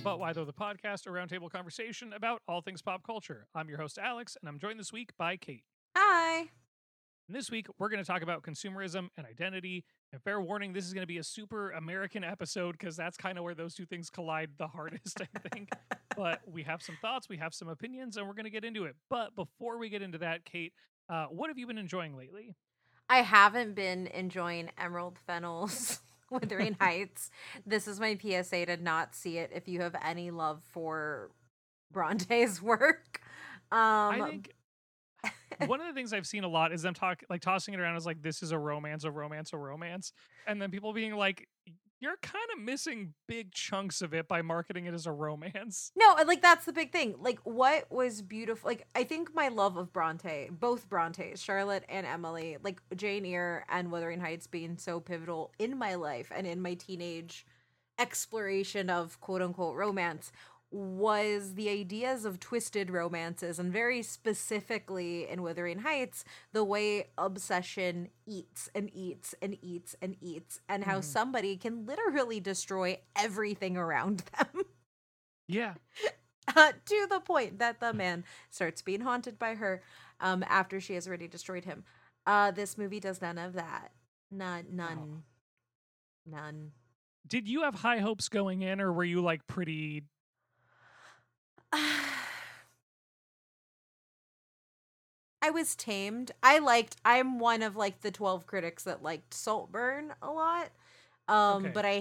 But Why Though, the podcast, a roundtable conversation about all things pop culture. I'm your host, Alex, and I'm joined this week by Kate. Hi. And this week, we're going to talk about consumerism and identity. And fair warning, this is going to be a super American episode because that's kind of where those two things collide the hardest, I think. But we have some thoughts, we have some opinions, and we're going to get into it. But before we get into that, Kate, what have you been enjoying lately? I haven't been enjoying Emerald Fennel's Wuthering Heights. This is my PSA to not see it if you have any love for Bronte's work. I Um think one of the things I've seen a lot is them tossing it around as like this is a romance, a romance, a romance, and then people being like, "You're kind of missing big chunks of it by marketing it as a romance." no, like that's the big thing. Like what was beautiful, like I think my love of Bronte, both Brontes, Charlotte and Emily, like Jane Eyre and Wuthering Heights being so pivotal in my life and in my teenage exploration of quote unquote romance was the ideas of twisted romances, and very specifically in Wuthering Heights, the way obsession eats and eats and eats and eats, and how Mhm. somebody can literally destroy everything around them. Yeah, To the point that the man starts being haunted by her after she has already destroyed him. This movie does none of that. None, oh. none, none. Did you have high hopes going in, or were you like pretty? I was tamed. I'm one of like the 12 critics that liked Saltburn a lot. Okay. But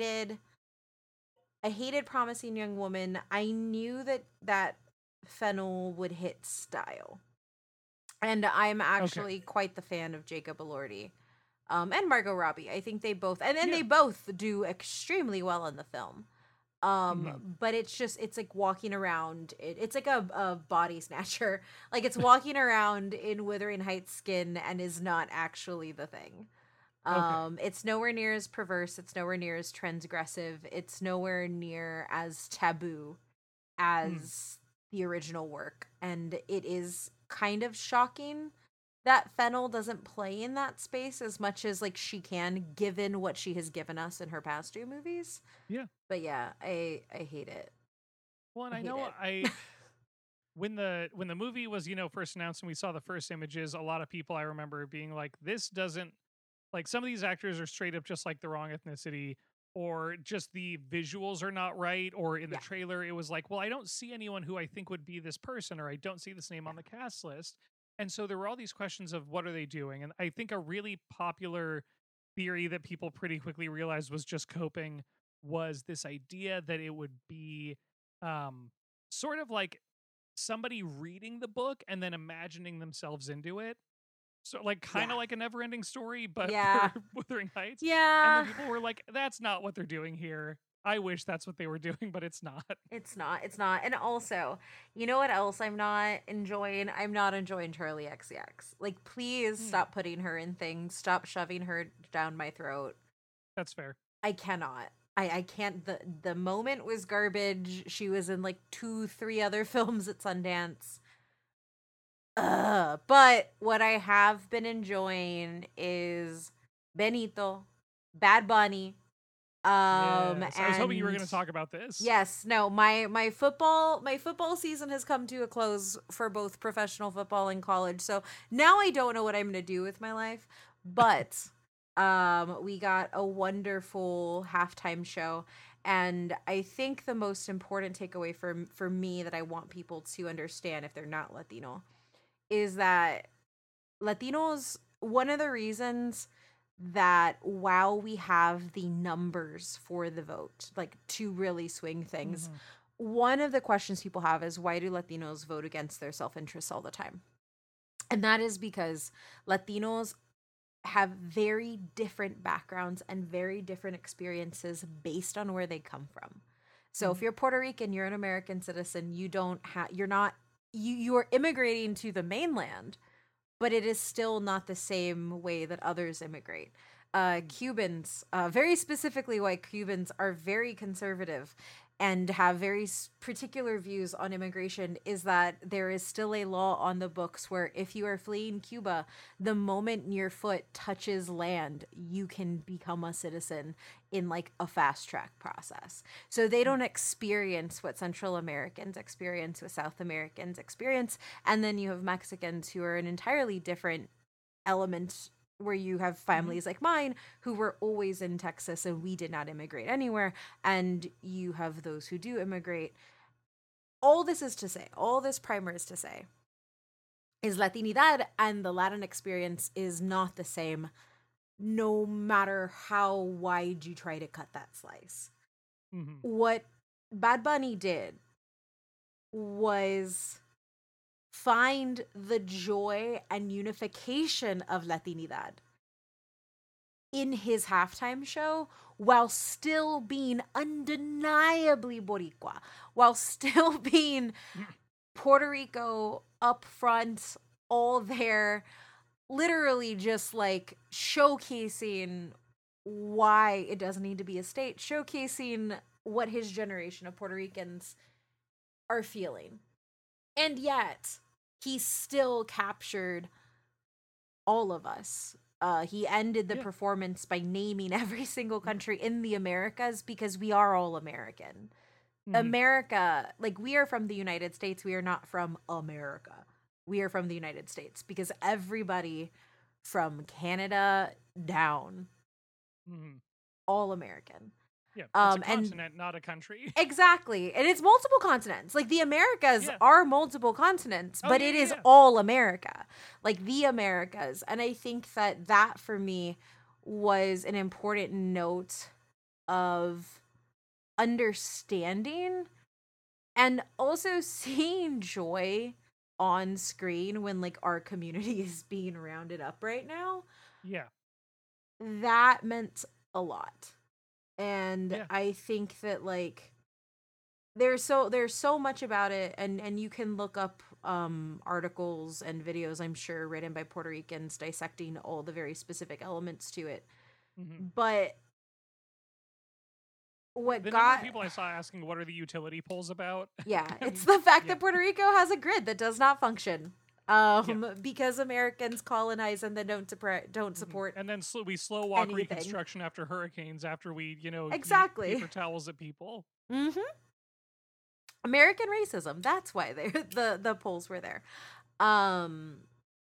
I hated Promising Young Woman. I knew that Fennel would hit style. And I'm Okay. actually quite the fan of Jacob Elordi. And Margot Robbie. I think they both, and then Yeah. they both do extremely well in the film. Mhm. But it's like walking around, it's like a body snatcher. Like it's walking around in Wuthering Heights skin and is not actually the thing. Okay. It's nowhere near as perverse, it's nowhere near as transgressive, it's nowhere near as taboo Mm. as the original work, and it is kind of shocking that Fennel doesn't play in that space as much as like she can, given what she has given us in her past two movies. Yeah. But yeah, I hate it. Well, and I I hate know it. I when the movie was first announced and we saw the first images, a lot of people I remember being like, "This doesn't like some of these actors are straight up just like the wrong ethnicity." Or just the visuals are not right, or in the Yeah, trailer, it was like, well, I don't see anyone who I think would be this person, or I don't see this name yeah. on the cast list. And so there were all these questions of what are they doing? And I think a really popular theory that people pretty quickly realized was just coping was this idea that it would be um, sort of like somebody reading the book and then imagining themselves into it. So, like, kind Yeah. of like a never ending story, but for Yeah. Wuthering Heights. And then Yeah. people were like, that's not what they're doing here. I wish that's what they were doing, but it's not. It's not. It's not. And also, you know what else I'm not enjoying? I'm not enjoying Charlie XCX. Like, please Hmm, stop putting her in things. Stop shoving her down my throat. that's fair. I cannot. I can't. The moment was garbage. She was in like two, three other films at Sundance. But what I have been enjoying is Benito, Bad Bunny, Yes. I was hoping you were and going to talk about this. yes, no, my football season has come to a close for both professional football and college. So now I don't know what I'm going to do with my life, but we got a wonderful halftime show, and I think the most important takeaway for me that I want people to understand if they're not Latino is that Latinos, one of the reasons that while we have the numbers for the vote, like to really swing things, Hmm. one of the questions people have is why do Latinos vote against their self interests all the time? And that is because Latinos have very different backgrounds and very different experiences based on where they come from. So if Hmm. you're Puerto Rican, you're an American citizen, you're not you are immigrating to the mainland, but it is still not the same way that others immigrate. Cubans, very specifically white Cubans, are very conservative. and have very particular views on immigration is that there is still a law on the books where if you are fleeing Cuba, the moment your foot touches land, you can become a citizen in like a fast track process. So they don't experience what Central Americans experience, what South Americans experience. And then you have Mexicans who are an entirely different element, where you have families like mine who were always in Texas and we did not immigrate anywhere, and you have those who do immigrate. All this is to say, all this primer is to say, is Latinidad and the Latin experience is not the same, no matter how wide you try to cut that slice. Mm-hmm. What Bad Bunny did was find the joy and unification of Latinidad in his halftime show while still being undeniably Boricua, while still being Puerto Rico up front, all there, literally just like showcasing why it doesn't need to be a state, showcasing what his generation of Puerto Ricans are feeling. And yet, he still captured all of us. He ended the performance by naming every single country in the Americas, because we are all American. America, like, we are from the United States. We are not from America. We are from the United States, because everybody from Canada down, all American. Yeah, it's a continent, and not a country. Exactly. And it's multiple continents. Like, the Americas are multiple continents, but it is yeah. all America. Like, the Americas. And I think that for me was an important note of understanding and also seeing joy on screen when, like, our community is being rounded up right now. Yeah. That meant a lot. And I think that, like, there's so much about it, and you can look up articles and videos, I'm sure, written by Puerto Ricans dissecting all the very specific elements to it. But what the got number of people I saw asking what are the utility poles about? It's the fact that Puerto Rico has a grid that does not function. Because Americans colonize and then don't support, and then we slow walk anything. Reconstruction after hurricanes, after we exactly paper towels at people. American racism. That's why the polls were there. And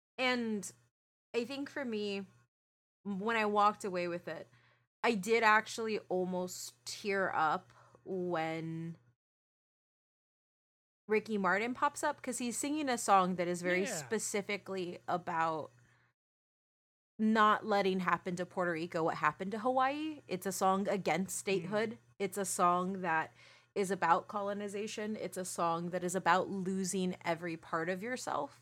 I think for me, when I walked away with it, I did actually almost tear up when Ricky Martin pops up, because he's singing a song that is very specifically about not letting happen to Puerto Rico what happened to Hawaii. It's a song against statehood. It's a song that is about colonization. It's a song that is about losing every part of yourself.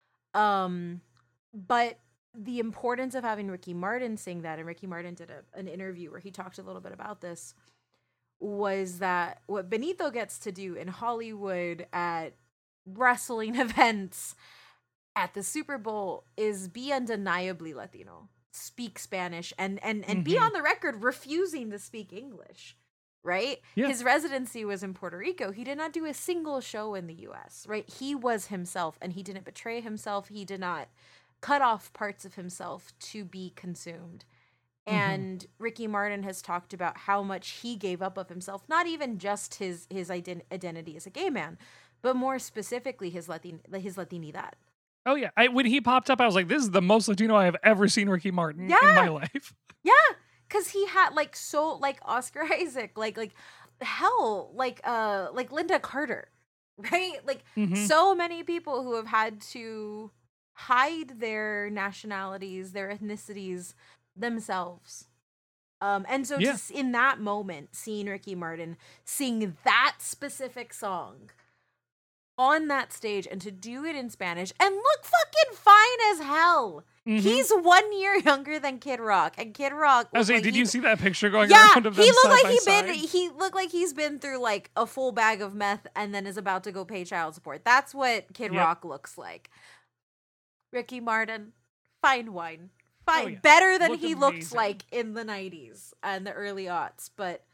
But the importance of having Ricky Martin sing that, and Ricky Martin did an interview where he talked a little bit about this, was that what Benito gets to do in Hollywood, at wrestling events, at the Super Bowl, is be undeniably Latino, speak Spanish, and be on the record refusing to speak English, right? Yeah. His residency was in Puerto Rico. He did not do a single show in the US, right? He was himself, and he didn't betray himself. He did not cut off parts of himself to be consumed. And Ricky Martin has talked about how much he gave up of himself, not even just his identity as a gay man, but more specifically his Latinidad. Oh yeah, when he popped up, I was like, "This is the most Latino I have ever seen Ricky Martin in my life." Yeah, because he had like Oscar Isaac, like hell, like Linda Carter, right? Like so many people who have had to hide their nationalities, their ethnicities themselves. And so just in that moment, seeing Ricky Martin sing that specific song on that stage, and to do it in Spanish and look fucking fine as hell. He's 1 year younger than Kid Rock, and Kid Rock. I was like, did you see that picture going around of them? He looked like he's been through like a full bag of meth and then is about to go pay child support. That's what Kid Rock looks like. Ricky Martin, fine wine. Fine, better than he looked like in the 90s and the early aughts, but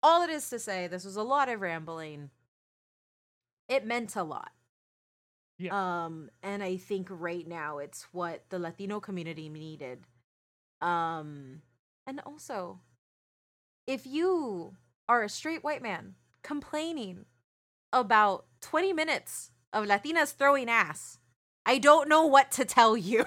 all it is to say, this was a lot of rambling. It meant a lot. Yeah. And I think right now it's what the Latino community needed. And also, if you are a straight white man complaining about 20 minutes of Latinas throwing ass, I don't know what to tell you.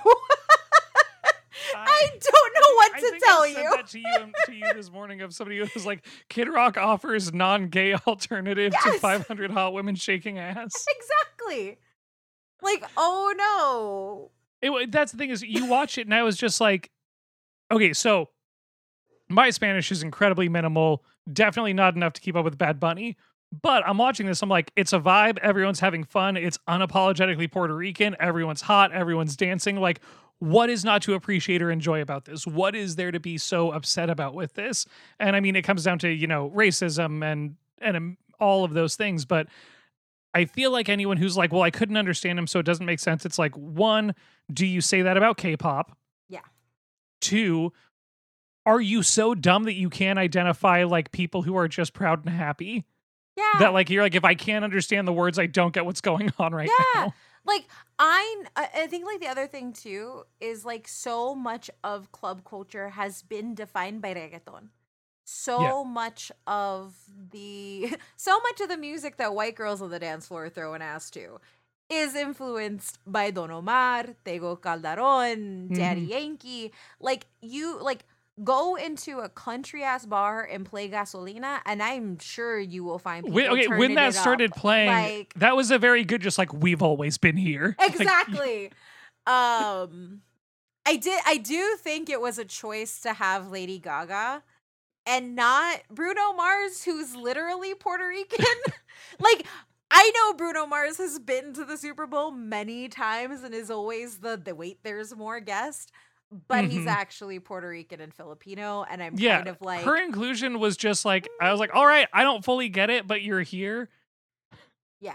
I don't know what to tell I said that to you this morning of somebody who was like, Kid Rock offers non-gay alternative to 500 hot women shaking ass. Exactly. Like, oh no. That's the thing is, you watch it and I was just like, okay, so my Spanish is incredibly minimal, definitely not enough to keep up with Bad Bunny. But I'm watching this, I'm like, it's a vibe, everyone's having fun, it's unapologetically Puerto Rican, everyone's hot, everyone's dancing. Like, what is not to appreciate or enjoy about this? What is there to be so upset about with this? And I mean, it comes down to, racism and all of those things. But I feel like anyone who's like, well, I couldn't understand him, so it doesn't make sense. It's like, one, do you say that about K-pop? Yeah. Two, are you so dumb that you can't identify like people who are just proud and happy? Yeah. That like, you're like, if I can't understand the words, I don't get what's going on right now. Like, I think like the other thing too is like so much of club culture has been defined by reggaeton. So much of the music that white girls on the dance floor are throwing ass to is influenced by Don Omar, Tego Calderon, Daddy Yankee. Like, you like go into a country ass bar and play Gasolina, and I'm sure you will find people when that started playing, like, that was a very good, just like, we've always been here. Exactly. I do think it was a choice to have Lady Gaga and not Bruno Mars, who's literally Puerto Rican. Like, I know Bruno Mars has been to the Super Bowl many times and is always the wait, there's more guest. But he's actually Puerto Rican and Filipino, and I'm kind of like... her inclusion was just like, I was like, all right, I don't fully get it, but you're here. Yeah.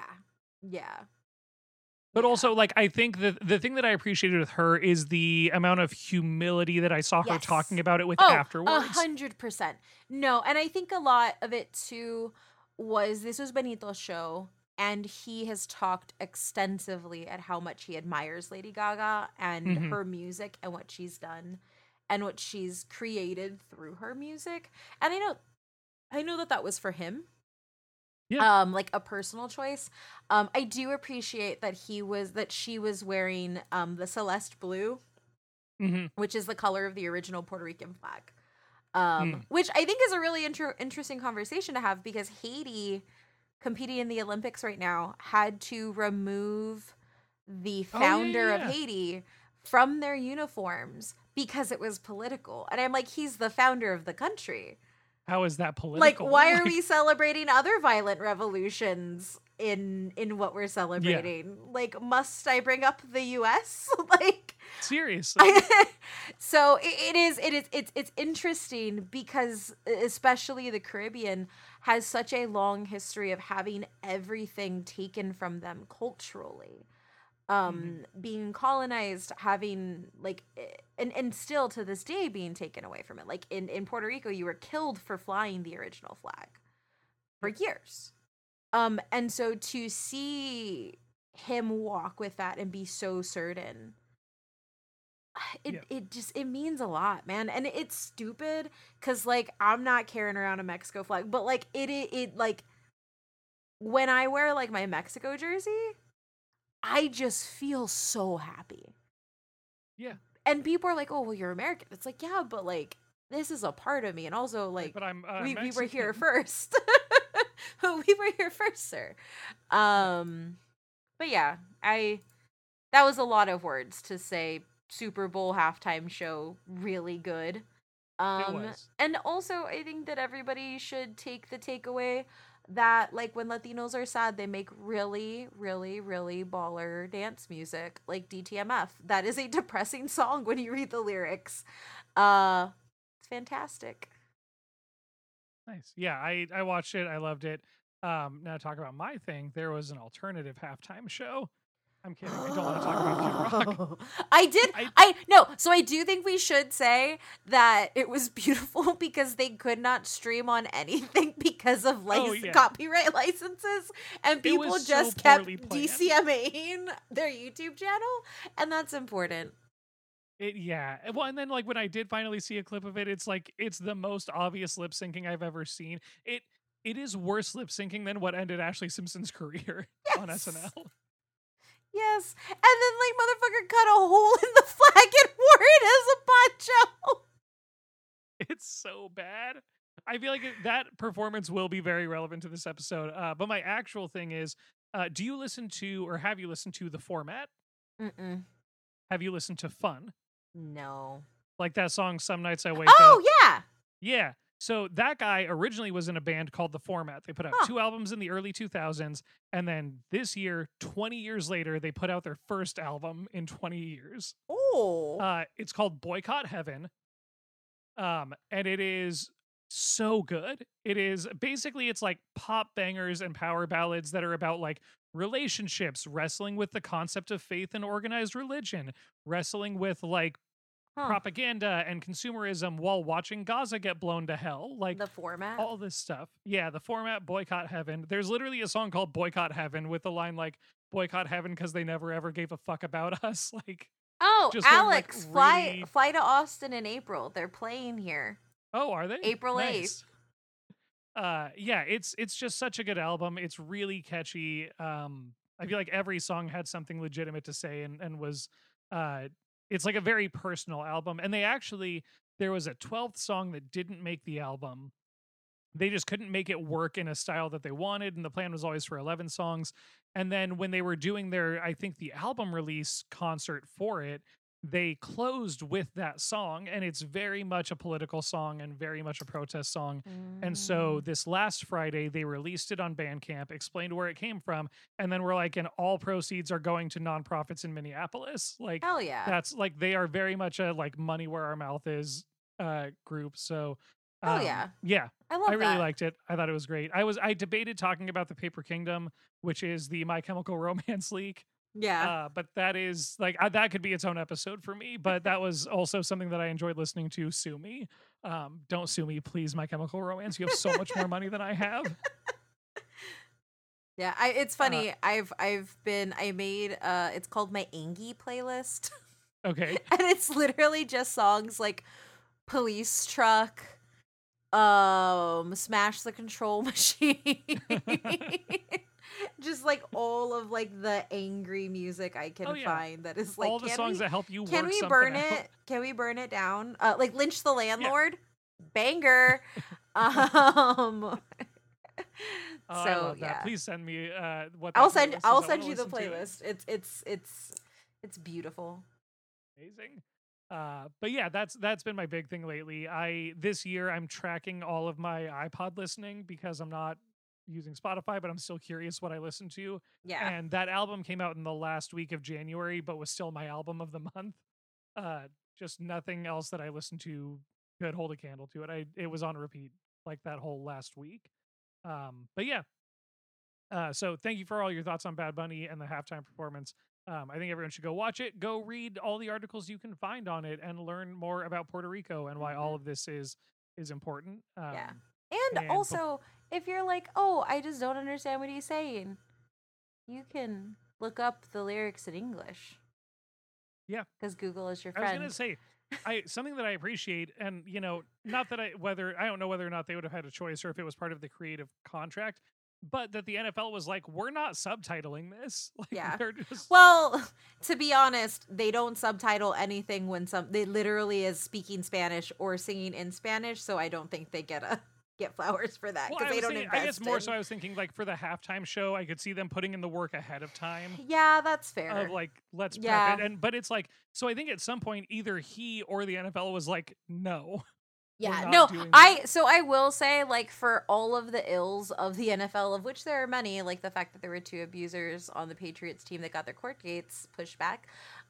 But also, like, I think the thing that I appreciated with her is the amount of humility that I saw her talking about it with afterwards. 100%. No, and I think a lot of it, too, this was Benito's show, and he has talked extensively at how much he admires Lady Gaga and her music and what she's done and what she's created through her music. And I know that was for him. Yeah. Like a personal choice. I do appreciate that she was wearing the Celeste blue, which is the color of the original Puerto Rican flag. Which I think is a really interesting conversation to have, because Haiti, competing in the Olympics right now, had to remove the founder of Haiti from their uniforms because it was political. And I'm like, he's the founder of the country. How is that political? Like, why are we celebrating other violent revolutions in what we're celebrating? Yeah. Like, must I bring up the US? Like, seriously. So it's interesting because especially the Caribbean has such a long history of having everything taken from them culturally. Being colonized, having like, and still to this day being taken away from it. Like in Puerto Rico, you were killed for flying the original flag for years. And so to see him walk with that and be so certain, it means a lot, man. And it's stupid because like, I'm not carrying around a Mexico flag, but like it like, when I wear like my Mexico jersey, I just feel so happy. Yeah. And people are like, oh, well, you're American. It's like, yeah, but like, this is a part of me. And also, like, but I'm we were here first. We were here first, sir. But yeah, that was a lot of words to say Super Bowl halftime show really good. It was. And also, I think that everybody should take the takeaway that like when Latinos are sad, they make really, really, really baller dance music like DTMF. That is a depressing song when you read the lyrics. It's fantastic. Nice. Yeah, I watched it. I loved it. Now to talk about my thing, there was an alternative halftime show I'm kidding. I don't want to talk about Kid Rock. Oh, I did. I I no. So I do think we should say that it was beautiful because they could not stream on anything because of Oh yeah, copyright licenses, and it people was so just kept poorly planned. DCMAing their YouTube channel, and that's important. Yeah. Well, and then like when I did finally see a clip of it, it's like it's the most obvious lip syncing I've ever seen. It is worse lip syncing than what ended Ashley Simpson's career on Yes. SNL. Yes, and then like motherfucker cut a hole in the flag and wore it as a poncho. It's so bad. I feel like that performance will be very relevant to this episode. But my actual thing is, do you listen to or have you listened to The Format? Mm-mm. Have you listened to Fun? No. Like that song, Some Nights I Wake Oh Up. yeah. Yeah. So that guy originally was in a band called The Format. They put out Huh. 2 albums in the early 2000s. And then this year, 20 years later, they put out their first album in 20 years. Oh. It's called Boycott Heaven. And it is so good. It is basically, it's like pop bangers and power ballads that are about like relationships, wrestling with the concept of faith and organized religion, wrestling with like Huh. propaganda and consumerism while watching Gaza get blown to hell. Like The Format. all this stuff. Yeah, The Format, Boycott Heaven. There's literally a song called Boycott Heaven with the line like boycott heaven because they never ever gave a fuck about us. Like, Oh, just going, like, Alex, really- fly to Austin in April. They're playing here. oh, are they? April 8th. Nice. Yeah, it's just such a good album. It's really catchy. I feel like every song had something legitimate to say and was it's like a very personal album. And there was a 12th song that didn't make the album. They just couldn't make it work in a style that they wanted, and the plan was always for 11 songs. And then when they were doing their, I think, the album release concert for it, they closed with that song, and it's very much a political song and very much a protest song. And so this last Friday, they released it on Bandcamp, explained where it came from, and then we're like, and all proceeds are going to nonprofits in Minneapolis. Like, Hell yeah. that's like, they are very much a like money where our mouth is group. So Hell yeah. yeah, I love I really that. liked it. I thought it was great. I debated talking about the Paper Kingdom, which is the My Chemical Romance leak. Yeah. But that is like that could be its own episode for me. But that was also something that I enjoyed listening to. Sue me, don't sue me, please. My Chemical Romance. You have so much more money than I have. Yeah, it's funny. I made it's called my Angie playlist. Okay. And it's literally just songs like Police Truck, Smash the Control Machine. Just like all of like the angry music I can Oh, yeah. find that is like All the songs that help you can work we something burn out. it? Can we burn it down? Like Lynch the Landlord, banger. So I love that. yeah, Please send me what I'll that send playlist is. I'll I wanna send you the listen to it. playlist. It's beautiful. Amazing. But yeah, that's been my big thing lately. This year I'm tracking all of my iPod listening because I'm not using Spotify, but I'm still curious what I listen to. Yeah. And that album came out in the last week of January, but was still my album of the month. Just nothing else that I listened to could hold a candle to it. It was on repeat like that whole last week. But yeah. So thank you for all your thoughts on Bad Bunny and the halftime performance. I think everyone should go watch it. Go read all the articles you can find on it and learn more about Puerto Rico and why all of this is important. Yeah. and And also, if you're like, oh, I just don't understand what he's saying, you can look up the lyrics in English. Yeah. Because Google is your I was friend. gonna say, something that I appreciate, and not that I don't know whether or not they would have had a choice or if it was part of the creative contract, but that the NFL was like, we're not subtitling this. Like, Yeah. they're just Well, to be honest, they don't subtitle anything when they literally is speaking Spanish or singing in Spanish, so I don't think they get flowers for that Well, because they don't I invest guess more in. so I was thinking like for the halftime show, I could see them putting in the work ahead of time. Yeah, that's fair. Of like, let's Yeah. prep it. But it's like, so I think at some point either he or the NFL was like, no. Yeah, not no, doing I will say, like, for all of the ills of the NFL, of which there are many, like the fact that there were 2 abusers on the Patriots team that got their court dates pushed back,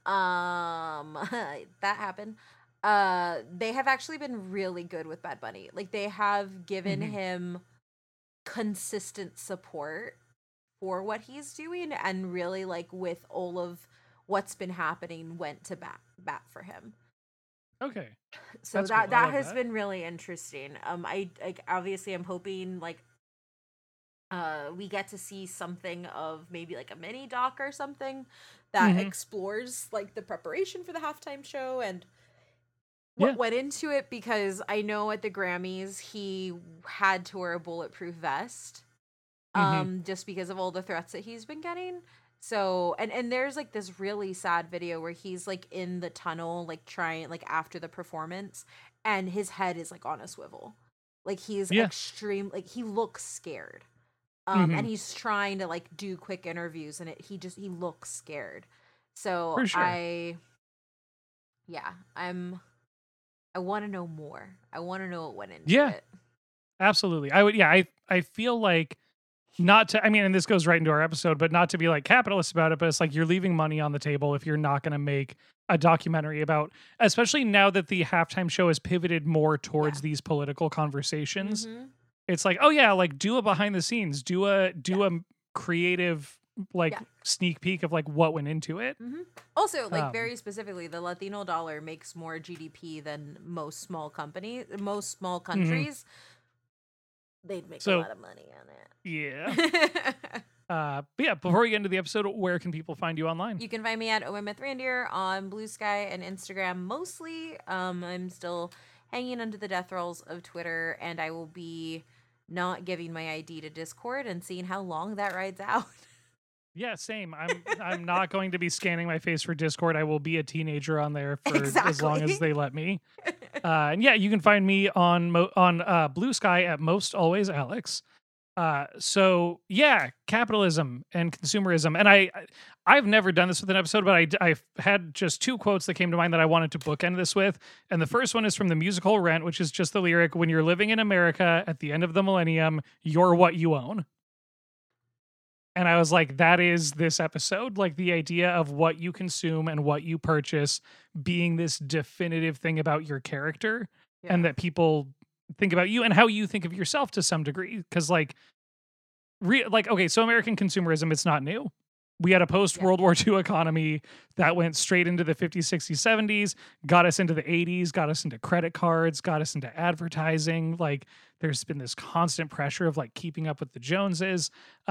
that happened. They have actually been really good with Bad Bunny. Like, they have given Mhm. him consistent support for what he's doing, and really, like, with all of what's been happening, went to bat for him. Okay. So That's cool. I that love has that. been really interesting. I like, obviously I'm hoping, like, we get to see something of maybe like a mini doc or something that Hmm. explores like the preparation for the halftime show and Yeah. what went into it, because I know at the Grammys he had to wear a bulletproof vest, Hmm. just because of all the threats that he's been getting. So, and there's like this really sad video where he's like in the tunnel, like trying, like, after the performance, and his head is like on a swivel. Like, he's Yeah. extreme, like, he looks scared. Hmm. And he's trying to like do quick interviews, and he looks scared. So For sure. yeah, I want to know more. I want to know what went into Yeah. it. Absolutely. I would. Yeah. I feel like, not to, I mean, and this goes right into our episode, but not to be like capitalist about it, but it's like you're leaving money on the table if you're not going to make a documentary about, especially now that the halftime show has pivoted more Yeah. towards these political conversations. Mm-hmm. It's like, oh yeah, like do a behind the scenes, Yeah. do a creative, like, Yeah. sneak peek of like what went into it. Mm-hmm. Also, like, Um, very specifically, the Latino dollar makes more GDP than most small mhm. countries. They'd make a So lot of money on yeah. it. But yeah, before we get into the episode, where can people find you online? You can find me at Randier on Blue Sky and Instagram mostly. I'm still hanging under the death rolls of Twitter, and I will be not giving my ID to Discord and seeing how long that rides out. Yeah, same. I'm not going to be scanning my face for Discord. I will be a teenager on there for as long as Exactly. they let me. And yeah, you can find me on Blue Sky at most always Alex. So yeah, capitalism and consumerism, and I've never done this with an episode, but I've had just two quotes that came to mind that I wanted to bookend this with, and the first one is from the musical Rent, which is just the lyric: "When you're living in America at the end of the millennium, you're what you own." And I was like, that is this episode, like the idea of what you consume and what you purchase being this definitive thing about your character, and Yeah. that people think about you and how you think of yourself to some degree. Because like okay, so American consumerism, it's not new. We had a post Yeah. World War II economy that went straight into the 50s, 60s, 70s, got us into the 80s, got us into credit cards, got us into advertising. Like, there's been this constant pressure of like keeping up with the Joneses.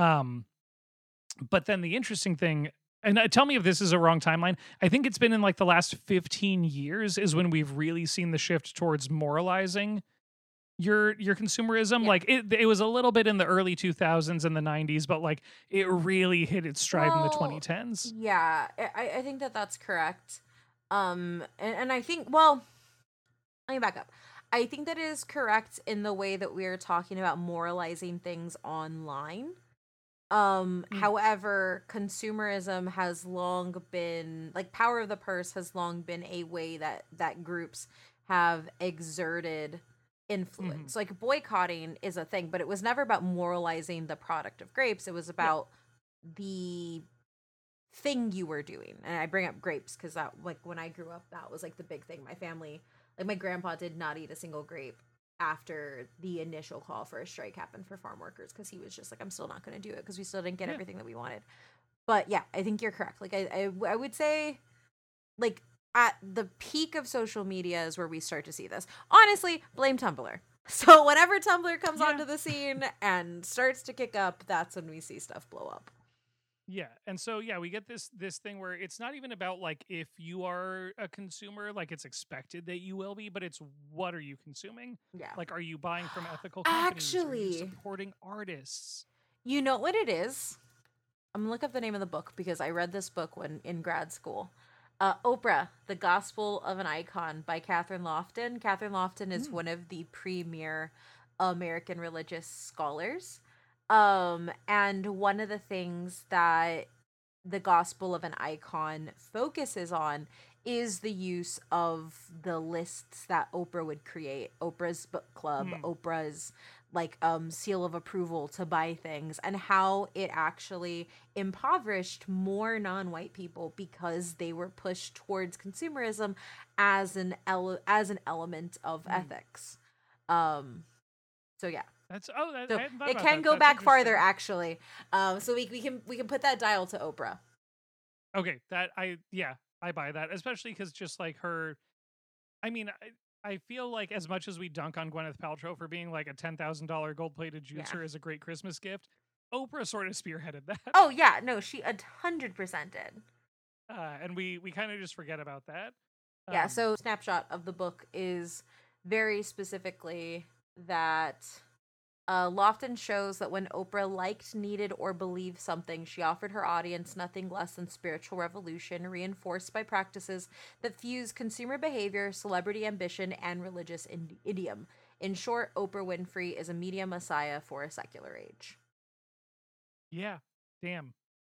But then the interesting thing, and tell me if this is a wrong timeline, I think it's been in like the last 15 years is when we've really seen the shift towards moralizing your consumerism. Yeah. Like it was a little bit in the early 2000s and the 90s, but like it really hit its stride in the Well, 2010s. yeah, I think that that's correct. And I think, well, let me back up. I think that is correct in the way that we're talking about moralizing things online. Mm, However, consumerism has long been, like, power of the purse has long been a way that groups have exerted mhm. influence. Like, boycotting is a thing, but it was never about moralizing the product of grapes. It was Yeah. about the thing you were doing. And I bring up grapes because that, like, when I grew up, that was like the big thing. My family, like, my grandpa did not eat a single grape after the initial call for a strike happened for farm workers, because he was just like, I'm still not going to do it because we still didn't get Yeah. everything that we wanted. But yeah, I think you're correct. Like, I would say, like, at the peak of social media is where we start to see this. Honestly, blame Tumblr. So whenever Tumblr comes Yeah. onto the scene and starts to kick up, that's when we see stuff blow up. Yeah. And so yeah, we get this thing where it's not even about like if you are a consumer, like it's expected that you will be, but it's what are you consuming? Yeah. Like, are you buying from ethical companies? Are you Actually, supporting artists? you know what it is? I'm gonna look up the name of the book because I read this book when in grad school. Oprah, The Gospel of an Icon by Catherine Lofton. Catherine Lofton is Mm, one of the premier American religious scholars. And one of the things that The Gospel of an Icon focuses on is the use of the lists that Oprah would create. Oprah's book club, mm, Oprah's like seal of approval to buy things, and how it actually impoverished more non-white people because they were pushed towards consumerism as an element of mm. ethics. Um so yeah. That's oh, that, I So hadn't thought it about can that. go That's back farther, interesting. actually. So we can put that dial to Oprah. Okay, that I buy that, especially because just like her, I mean, I feel like as much as we dunk on Gwyneth Paltrow for being like a $10,000 gold plated Yeah. juicer as a great Christmas gift, Oprah sort of spearheaded that, Oh yeah, no, she 100% did. and we kind of just forget about that. Yeah, Um, so snapshot of the book is very specifically that Lofton shows that when Oprah liked, needed, or believed something, she offered her audience nothing less than spiritual revolution, reinforced by practices that fuse consumer behavior, celebrity ambition, and religious idiom. In short, Oprah Winfrey is a media messiah for a secular age. yeah, damn.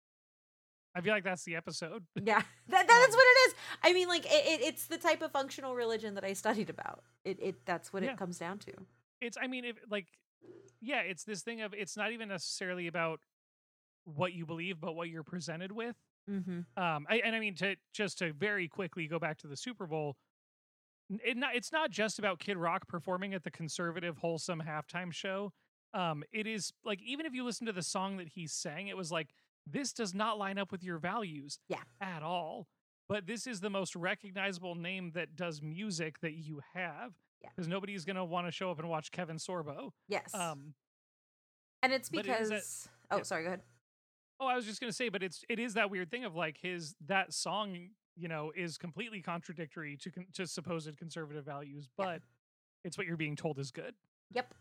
I feel like that's the episode. Yeah, that is um, what it is. I mean, like it's the type of functional religion that I studied about. It that's what it yeah, comes down to. it's. I mean, if like, yeah, it's this thing of it's not even necessarily about what you believe, but what you're presented with. Mm-hmm. I mean to just to very quickly go back to the Super Bowl. It's not just about Kid Rock performing at the conservative, wholesome halftime show. It is like even if you listen to the song that he sang, it was like this does not line up with your values Yeah. at all. But this is the most recognizable name that does music that you have Yeah. because nobody's gonna want to show up and watch Kevin Sorbo. Yes. Um, And it's but it is a because oh, yeah. sorry, go ahead. Oh, I was just gonna say, but it is that weird thing of like that song, is completely contradictory to supposed conservative values, Yeah. but it's what you're being told is good. Yep.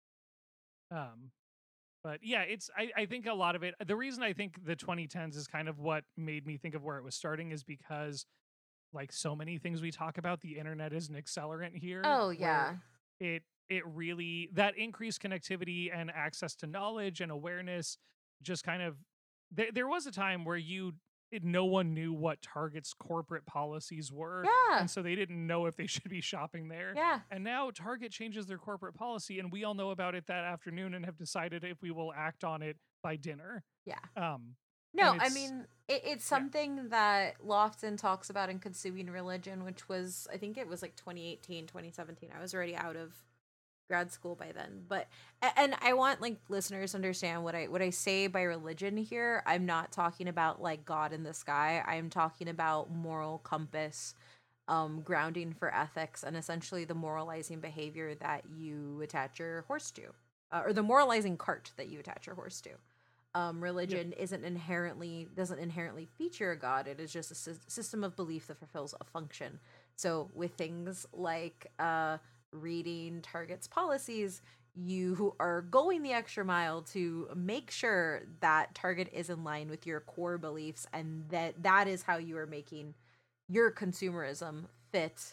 Um, but yeah, I think a lot of it. The reason I think the 2010s is kind of what made me think of where it was starting is because like so many things we talk about, the internet is an accelerant here, Oh where yeah. it really that increased connectivity and access to knowledge and awareness just kind of there was a time where no one knew what Target's corporate policies were, Yeah. and so they didn't know if they should be shopping there. Yeah. And now Target changes their corporate policy, and we all know about it that afternoon and have decided if we will act on it by dinner. Yeah. Um, and No, I it's mean it's yeah, something that Lofton talks about in Consuming Religion, which was I think it was like 2018, 2017. I was already out of grad school by then. But and I want like listeners to understand what I say by religion here. I'm not talking about like God in the sky. I'm talking about moral compass, grounding for ethics, and essentially the moralizing behavior that you attach your horse to, or the moralizing cart that you attach your horse to. yeah, Religion doesn't inherently feature a god. It is just a system of belief that fulfills a function. So with things like reading Target's policies, you are going the extra mile to make sure that Target is in line with your core beliefs, and that is how you are making your consumerism fit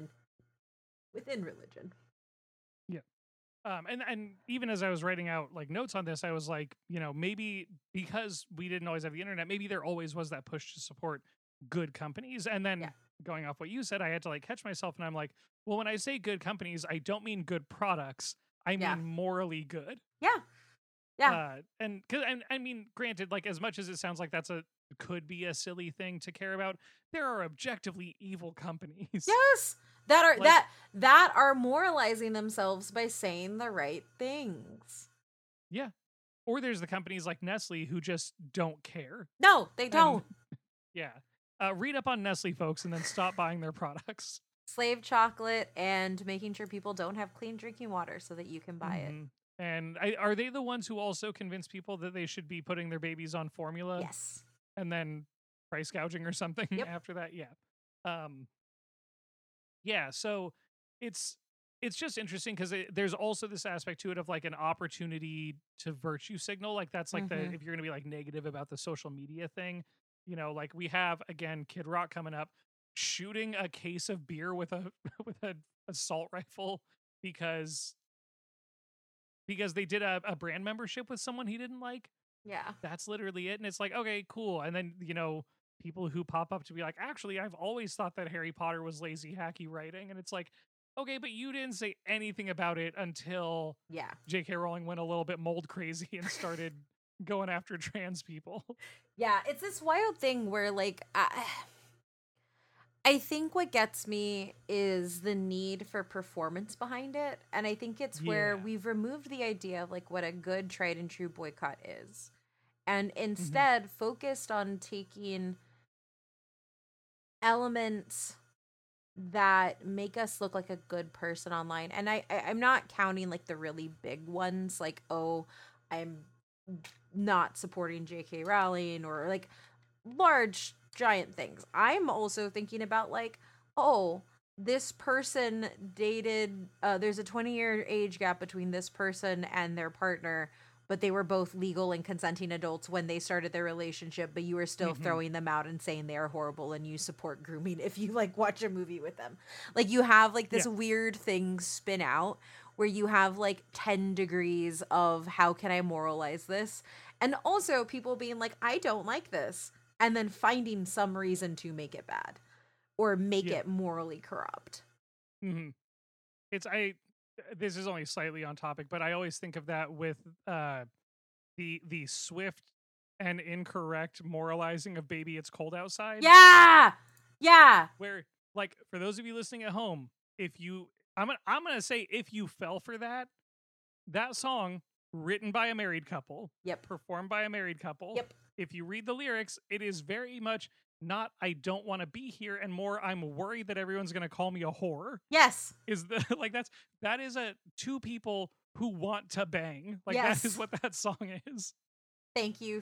within religion. yeah. And even as I was writing out like notes on this, I was like, maybe because we didn't always have the internet, maybe there always was that push to support good companies. And Yeah. then going off what you said, I had to like catch myself, and I'm like, well, when I say good companies, I don't mean good products. I Yeah. mean morally good. Yeah. Yeah. And cause and I mean, granted, like as much as it sounds like could be a silly thing to care about, there are objectively evil companies. Yes. That are Like, that are moralizing themselves by saying the right things. yeah. Or there's the companies like Nestle who just don't care. No, they And don't. yeah. Read up on Nestle, folks, and then stop buying their products. Slave chocolate and making sure people don't have clean drinking water so that you can buy it. And are they the ones who also convince people that they should be putting their babies on formula Yes. and then price gouging or something Yep. after that? Yeah. Yeah. So it's just interesting because there's also this aspect to it of like an opportunity to virtue signal. Like that's like Mhm. if you're going to be like negative about the social media thing, like we have again Kid Rock coming up, shooting a case of beer with a with a assault rifle because they did a brand membership with someone he didn't like. Yeah. That's literally it. And it's like, okay, cool. And then, people who pop up to be like, actually, I've always thought that Harry Potter was lazy, hacky writing. And it's like, okay, but you didn't say anything about it until Yeah. J.K. Rowling went a little bit mold crazy and started going after trans people. Yeah, it's this wild thing where like I think what gets me is the need for performance behind it. And I think it's where Yeah. we've removed the idea of like what a good tried and true boycott is. And Hmm. instead focused on taking elements that make us look like a good person online. And I'm not counting like the really big ones, like, oh, I'm not supporting JK Rowling or like large giant things. I'm also thinking about like, oh, this person dated there's a 20-year age gap between this person and their partner, but they were both legal and consenting adults when they started their relationship, but you were still Hmm. throwing them out and saying they are horrible and you support grooming if you like watch a movie with them. Like you have like this Yeah. weird thing spin out where you have like 10 degrees of how can I moralize this? And also people being like, I don't like this, and then finding some reason to make it bad or make Yeah. it morally corrupt. Hmm. It's I. This is only slightly on topic, but I always think of that with the swift and incorrect moralizing of "Baby It's Cold Outside," Yeah. Yeah. where like for those of you listening at home, if you I'm gonna say if you fell for that, that song written by a married couple, Yep. performed by a married couple, Yep. if you read the lyrics, it is very much not "I don't want to be here" and more "I'm worried that everyone's gonna call me a whore." Yes. Is the like that is a two people who want to bang. Like that is Yes. what that song is. Thank you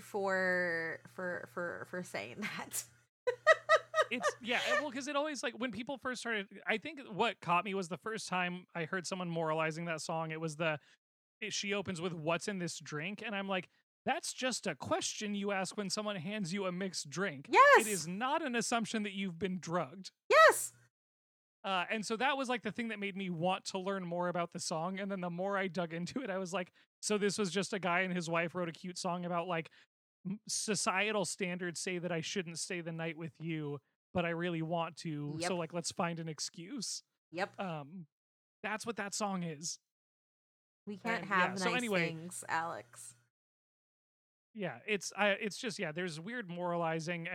for saying that. It's yeah, well, because it always like when people first started. I think what caught me was the first time I heard someone moralizing that song. It was she opens with "What's in this drink," and I'm like, that's just a question you ask when someone hands you a mixed drink. It Yes. is not an assumption that you've been drugged. Yes. And so that was like the thing that made me want to learn more about the song. And then the more I dug into it, I was like, so this was just a guy and his wife wrote a cute song about like societal standards say that I shouldn't stay the night with you, but I really want to. So Yep. like, let's find an excuse. Yep. Um, that's what that song is. We can't And yeah, have so nice anyway, things, Alex. yeah, it's just yeah, there's weird moralizing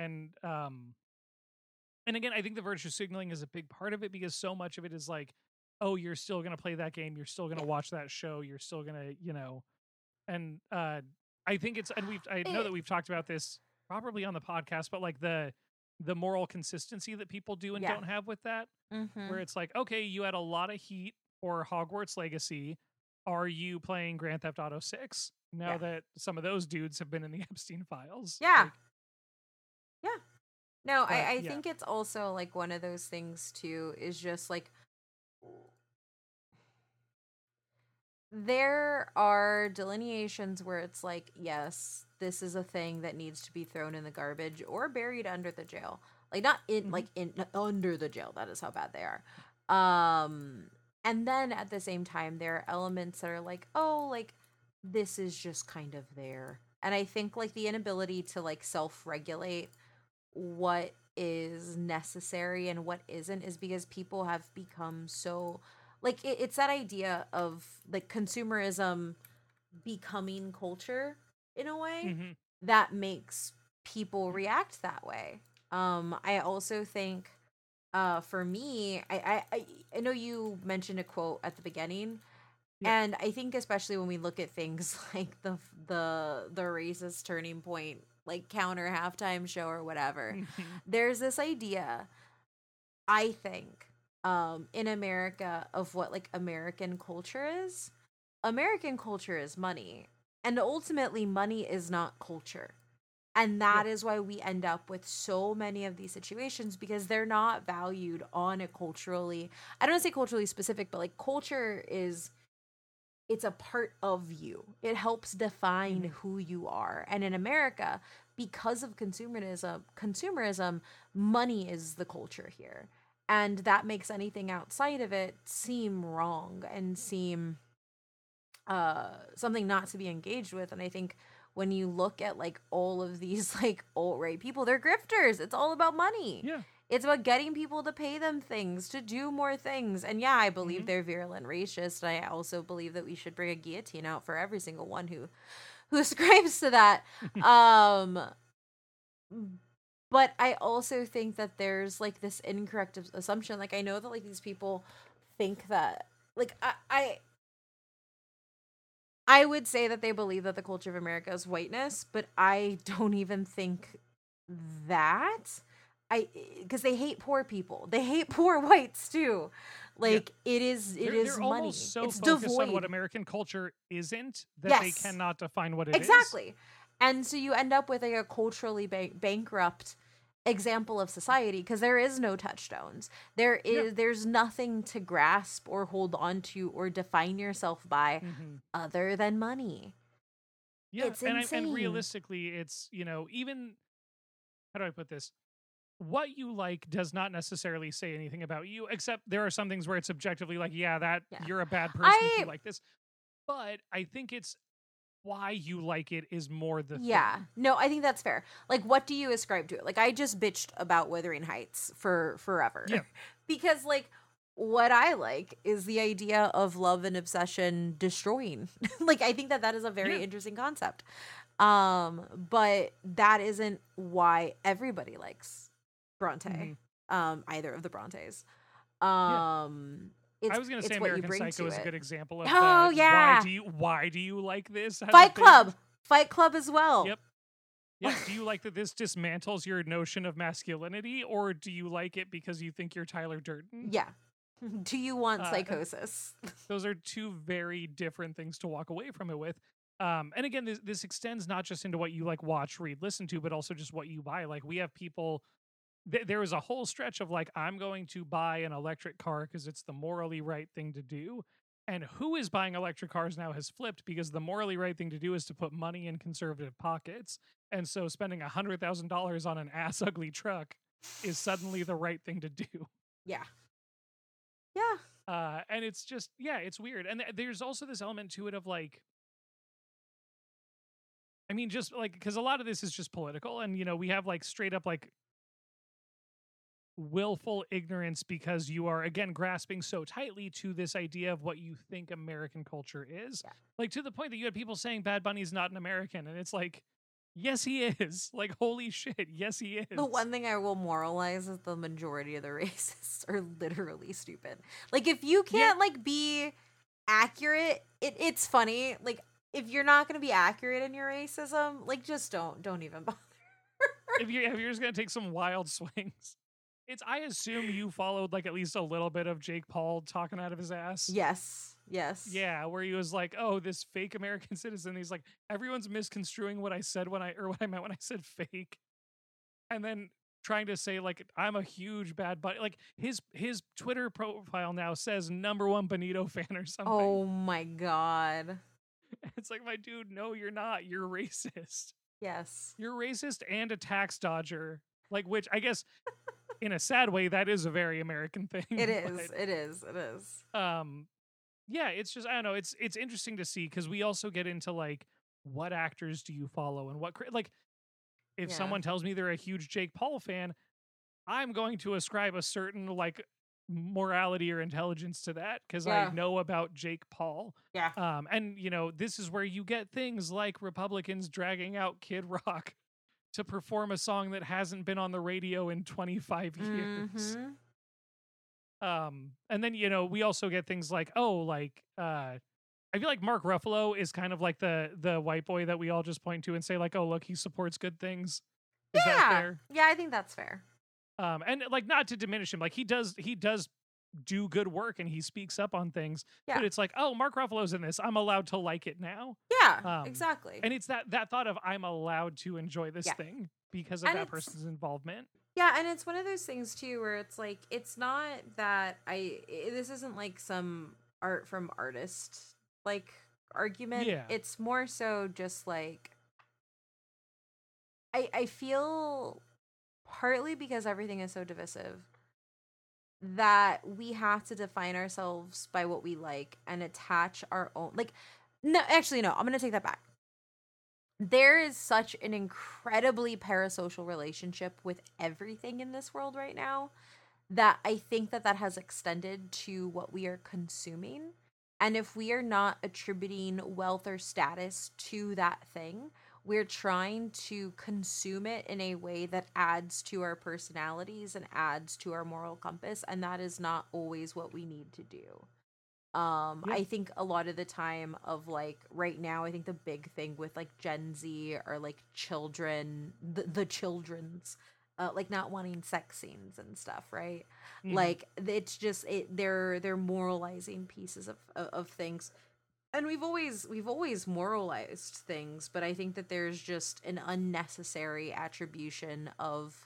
and again, I think the virtue signaling is a big part of it because so much of it is like, oh, you're still gonna play that game, you're still gonna Yeah. watch that show, you're still gonna, and I think it's and I know It, that we've talked about this probably on the podcast, but like the moral consistency that people do and yeah. don't have with that, Mm-hmm. where it's like, okay, you had a lot of heat for Hogwarts Legacy. Are you playing Grand Theft Auto 6 now Yeah. that some of those dudes have been in the Epstein files? Yeah. Like, Yeah. No, but I yeah. think it's also like one of those things too, is just like there are delineations where it's like, yes, this is a thing that needs to be thrown in the garbage or buried under the jail. Like not in Hmm. like in under the jail. That is how bad they are. Um and then at the same time there are elements that are like, oh, like this is just kind of there. And I think like the inability to like self-regulate what is necessary and what isn't is because people have become so like it's that idea of like consumerism becoming culture in a way Hmm. that makes people react that way. I also think for me I know you mentioned a quote at the beginning, Yeah. and I think especially when we look at things like the racist turning point, like counter halftime show or whatever, Hmm. there's this idea, I think, in America of what like American culture is. American culture is money, and ultimately money is not culture. And Yeah. that is why we end up with so many of these situations because they're not valued on a culturally, I don't want to say culturally specific, but like culture is, it's a part of you. It helps define Hmm. who you are. And in America, because of consumerism, money is the culture here. And that makes anything outside of it seem wrong and seem something not to be engaged with. And I think when you look at like all of these like alt-right people, they're grifters. It's all about money. Yeah. It's about getting people to pay them things, to do more things. And yeah, I believe Hmm. they're virulent racist. I also believe that we should bring a guillotine out for every single one who ascribes to that. Um But I also think that there's like this incorrect assumption. Like I know that like these people think that like I would say that they believe that the culture of America is whiteness, but I don't even think that. I because they hate poor people. They hate poor whites too. Yeah. Like it They're is almost money. so It's focused on what devoid. American culture isn't that they Yes. cannot define what it is. Exactly. And so you end up with like a culturally bankrupt example of society because there is no touchstones. Yeah. There's nothing to grasp or hold on to or define yourself by Hmm. other than money. Yeah, It's and insane. realistically, it's, even, how do I put this? What you like does not necessarily say anything about you, except there are some things where it's objectively like, yeah, that Yeah. you're a bad person if you I like this. But I think it's why you like it is more the Yeah. thing. No, I think that's fair. Like what do you ascribe to it? Like I just bitched about Wuthering Heights for forever. Yeah. Because like what I like is the idea of love and obsession destroying. Like I think that that is a Yeah. very interesting concept. But that isn't why everybody likes Bronte. Hmm. Either of the Brontes. Yeah. Um I was gonna say it's what you American bring Psycho to is a it. good example of Oh the yeah. why do you like this as a Fight thing? Club. Fight Club as well. Yep. Yep. Do you like that this dismantles your notion of masculinity, or do you like it because you think you're Tyler Durden? Yeah. Do you want Uh, psychosis? those are two very different things to walk away from it with. And again, this extends not just into what you like watch, read, listen to, but also just what you buy. Like we have people. There was a whole stretch of like, I'm going to buy an electric car because it's the morally right thing to do. And who is buying electric cars now has flipped because the morally right thing to do is to put money in conservative pockets. And so spending $100,000 on an ass ugly truck is suddenly the right thing to do. Yeah. Yeah. And it's just, yeah, it's weird. And there's also this element to it of like, I mean, just like, because a lot of this is just political. And, we have like straight up like willful ignorance because you are, again, grasping so tightly to this idea of what you think American culture is. Yeah. Like to the point that you had people saying Bad Bunny's not an American. And it's like, yes, he is. Like, holy shit. Yes, he The is. one thing I will moralize is the majority of the racists are literally stupid. Like if you Yeah. can't like be accurate, it's funny. Like if you're not gonna be accurate in your racism, like just don't even bother. If you're just going to take some wild swings. I assume you followed like at least a little bit of Jake Paul talking out of his ass. Yes. Yes. Yeah, where he was like, "Oh, this fake American citizen." He's like, "Everyone's misconstruing what I said what I meant when I said fake," and then trying to say like, "I'm a huge Bad Bunny." Like his Twitter profile now says #1 Benito fan or something. Oh my god. It's like, my dude, no, you're not. You're racist. Yes. You're racist and a tax dodger. Like, which I guess, in a sad way, that is a very American thing. It is. It is. It is. Um, yeah, it's just, I don't know. It's interesting to see because we also get into like, what actors do you follow and like if Yeah. someone tells me they're a huge Jake Paul fan, I'm going to ascribe a certain like morality or intelligence to that because I Yeah. know about Jake Paul. Yeah. And this is where you get things like Republicans dragging out Kid Rock to perform a song that hasn't been on the radio in 25 years. Mhm. And then we also get things like, I feel like Mark Ruffalo is kind of like the white boy that we all just point to and say like, oh look, he supports good things. Is that Yeah. fair? Yeah, I think that's fair. And like, not to diminish him, like he does do good work and he speaks up on things, Yeah. but it's like, oh, Mark Ruffalo's in this, I'm allowed to like it now. Yeah, exactly. And it's that thought of, I'm allowed to enjoy this Yeah. thing because of And that it's person's involvement. yeah, and it's one of those things too where it's like it's not that this isn't like some art from artist like argument. Yeah. It's more so just like I feel partly because everything is so divisive that we have to define ourselves by what we like and attach our own like no, actually no, I'm going to take that back. There is such an incredibly parasocial relationship with everything in this world right now that I think that that has extended to what we are consuming. And if we are not attributing wealth or status to that thing, we're trying to consume it in a way that adds to our personalities and adds to our moral compass, and that is not always what we need to do. Yeah. I think a lot of the time of like right now, I think the big thing with like Gen Z or like children, the children's like not wanting sex scenes and stuff, right? Hmm. Like it's just they're moralizing pieces of things. And we've always moralized things, but I think that there's just an unnecessary attribution of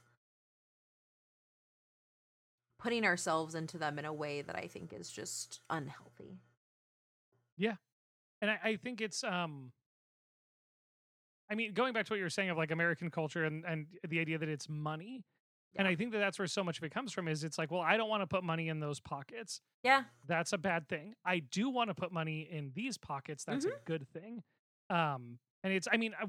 putting ourselves into them in a way that I think is just unhealthy. Yeah. And I think it's I mean, going back to what you were saying of like American culture and the idea that it's money, and Yeah. I think that that's where so much of it comes from is it's like, well, I don't want to put money in those pockets. Yeah. That's a bad thing. I do want to put money in these pockets. That's a Mhm. good thing. And it's I mean,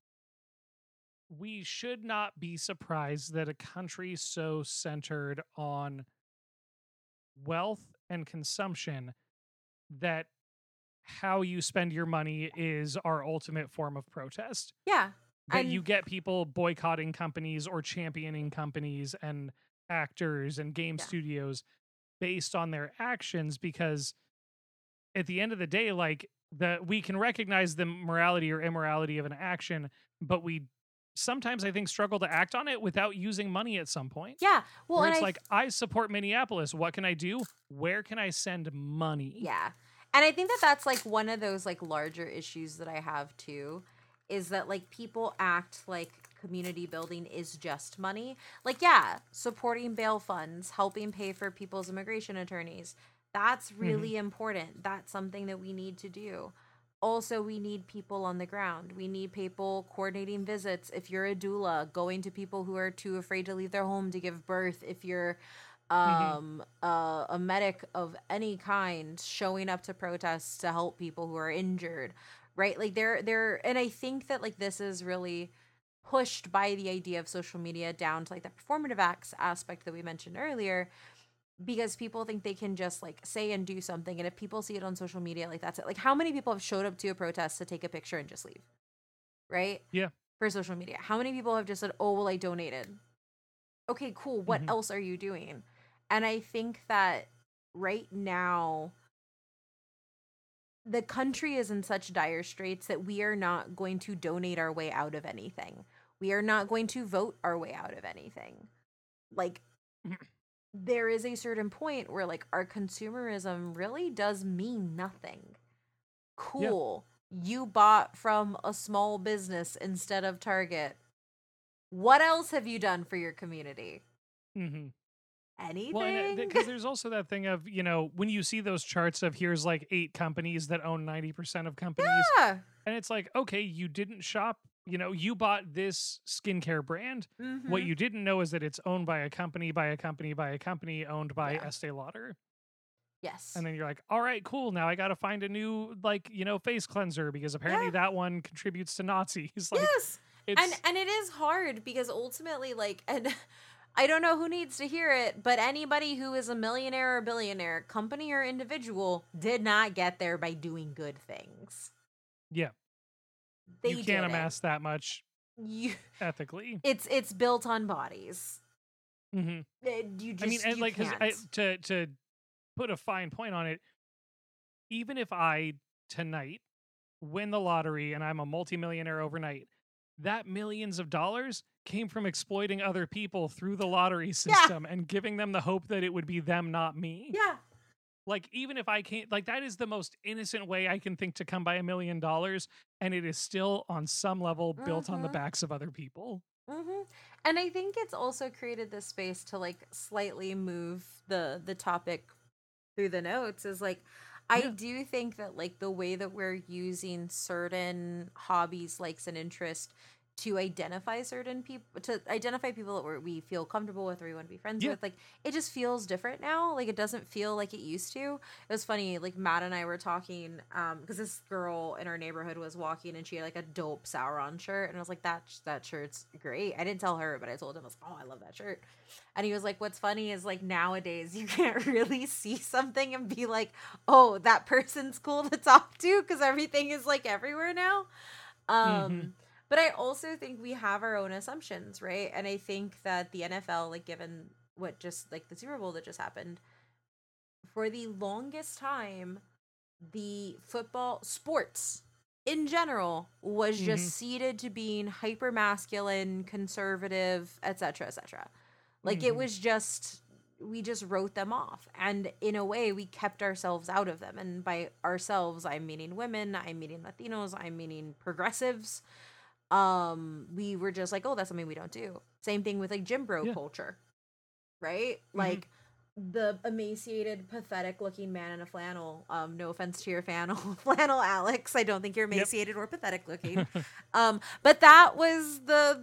we should not be surprised that a country so centered on wealth and consumption that how you spend your money is our ultimate form of protest. Yeah. That And you get people boycotting companies or championing companies and actors and game yeah. studios based on their actions because at the end of the day like we can recognize the morality or immorality of an action, but we sometimes I think struggle to act on it without using money at some point. Yeah. Well, Where and it's like, I support Minneapolis. What can I do? Where can I send money? yeah. And I think that that's like one of those like larger issues that I have too is that like people act like community building is just money. Like yeah, supporting bail funds, helping pay for people's immigration attorneys. That's Hmm. really important. That's something that we need to do. Also, we need people on the ground. We need people coordinating visits. If you're a doula, going to people who are too afraid to leave their home to give birth. If you're Hmm. a medic of any kind showing up to protests to help people who are injured, right? Like they're and I think that like this is really pushed by the idea of social media down to like the performative acts aspect that we mentioned earlier because people think they can just like say and do something, and if people see it on social media, like that's it. Like how many people have showed up to a protest to take a picture and just leave, right? Yeah. For social media, how many people have just said, oh well, I donated. Okay, cool, what Hmm. else are you doing? And I think that right now the country is in such dire straits that we are not going to donate our way out of anything. We are not going to vote our way out of anything. Like there is a certain point where like our consumerism really does mean nothing. Yeah. Cool. You bought from a small business instead of Target. What else have you done for your community? Hmm. Well, and Anything? because there's also that thing of, when you see those charts of here's like 8 companies that own 90% of companies, Yeah. and it's like, okay, you didn't shop, you bought this skincare brand. What Mhm. you didn't know is that it's owned by a company, by a company, by a company owned by Yeah. Estee Lauder. Yes. And then you're like, all right, cool. Now I got to find a new, like, face cleanser because apparently Yeah. that one contributes to Nazis. Like, Yes. And it's, and it is hard because ultimately like and I don't know who needs to hear it, but anybody who is a millionaire or billionaire, company or individual, did not get there by doing good things. yeah, you They can't didn't. amass that much You ethically. it's built on bodies. Hmm. You I mean, just and you like, because can't. to put a fine point on it, even if I tonight win the lottery and I'm a multimillionaire overnight, that millions of dollars came from exploiting other people through the lottery Yeah. system and giving them the hope that it would be them, not me. Yeah. Like, even if I can't, like, that is the most innocent way I can think to come by $1 million. And it is still on some level built on the Mhm. backs of other people. Mhm. And I think it's also created this space to like slightly move the topic through the notes is like I Yeah. do think that like the way that we're using certain hobbies, likes, and interests to identify certain people to identify people that we feel comfortable with or we want to be friends Yeah. with, like it just feels different now. Like it doesn't feel like it used to. It was funny, like Matt and I were talking because this girl in our neighborhood was walking and she had like a dope Sauron shirt, and I was like, that shirt's great. I didn't tell her, but I told him, I was like, oh, I love that shirt. And he was like, what's funny is like nowadays you can't really see something and be like, oh, that person's cool to talk to because everything is like everywhere now. Hmm. Um, But I also think we have our own assumptions, right? And I think that the NFL, like given what just like the Super Bowl that just happened, for the longest time, the football sports in general was just Mm-hmm. ceded to being hyper masculine, conservative, etc., etc. Like it Mm-hmm. was just we just wrote them off, and in a way we kept ourselves out of them. And by ourselves I'm meaning women, I'm meaning Latinos, I'm meaning progressives. We were just like, oh, that's something we don't do. Same thing with like gym bro Yeah. culture, right? Mm-hmm. Like the emaciated, pathetic looking man in a flannel. No offense to your flannel Alex. I don't think you're Yep. emaciated or pathetic looking. But that was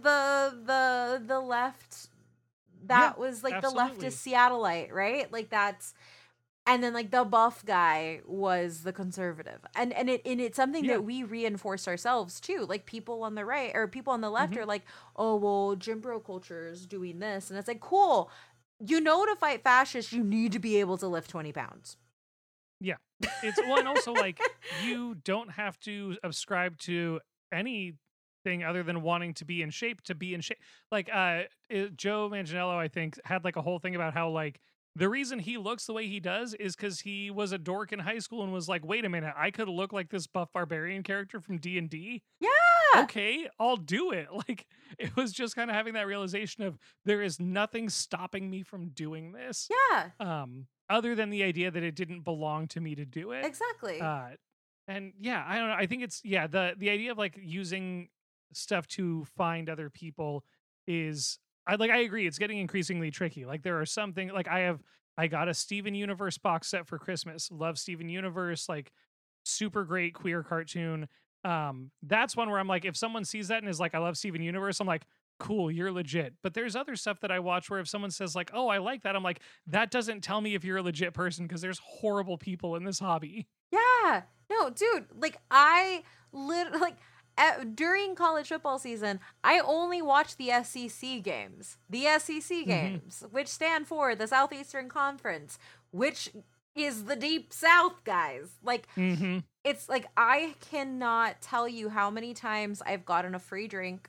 the left. Yeah, That was like the leftist absolutely. Seattleite, right? Like that's and then like the buff guy was the conservative. And it's something Yeah. that we reinforce ourselves too. Like people on the right or people on the left Mm-hmm. are like, oh well, gym bro culture is doing this. And it's like, cool. You know, to fight fascists, you need to be able to lift 20 pounds. Yeah. It's well, and also like you don't have to ascribe to anything other than wanting to be in shape to be in shape. Like Joe Manganiello, I think, had like a whole thing about how like the reason he looks the way he does is because he was a dork in high school and was like, wait a minute, I could look like this buff barbarian character from D&D. Yeah. Okay, I'll do it. Like it was just kind of having that realization of there is nothing stopping me from doing this. Yeah. Other than the idea that it didn't belong to me to do it. Exactly. Uh and yeah, I don't know. I think it's yeah, the idea of like using stuff to find other people is I agree, it's getting increasingly tricky. Like there are something like I got a Steven Universe box set for Christmas. Love Steven Universe, like super great queer cartoon. That's one where I'm like, if someone sees that and is like, I love Steven Universe, I'm like, cool, you're legit. But there's other stuff that I watch where if someone says like, oh, I like that, I'm like, that doesn't tell me if you're a legit person because there's horrible people in this hobby. Yeah. No, dude, like like during college football season, I only watch the SEC games. The SEC Hmm. games, which stand for the Southeastern Conference, which is the Deep South, guys. Like Hmm. it's like I cannot tell you how many times I've gotten a free drink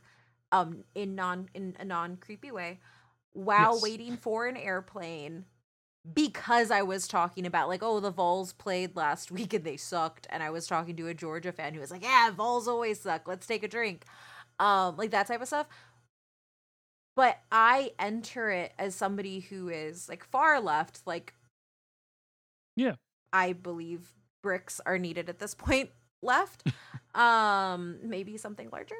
in a non creepy way while Yes. waiting for an airplane because I was talking about like, oh, the Vols played last week and they sucked, and I was talking to a Georgia fan who was like, yeah, Vols always suck, let's take a drink, like that type of stuff. But I enter it as somebody who is like far left, like Yeah. I believe bricks are needed at this point left, maybe something larger.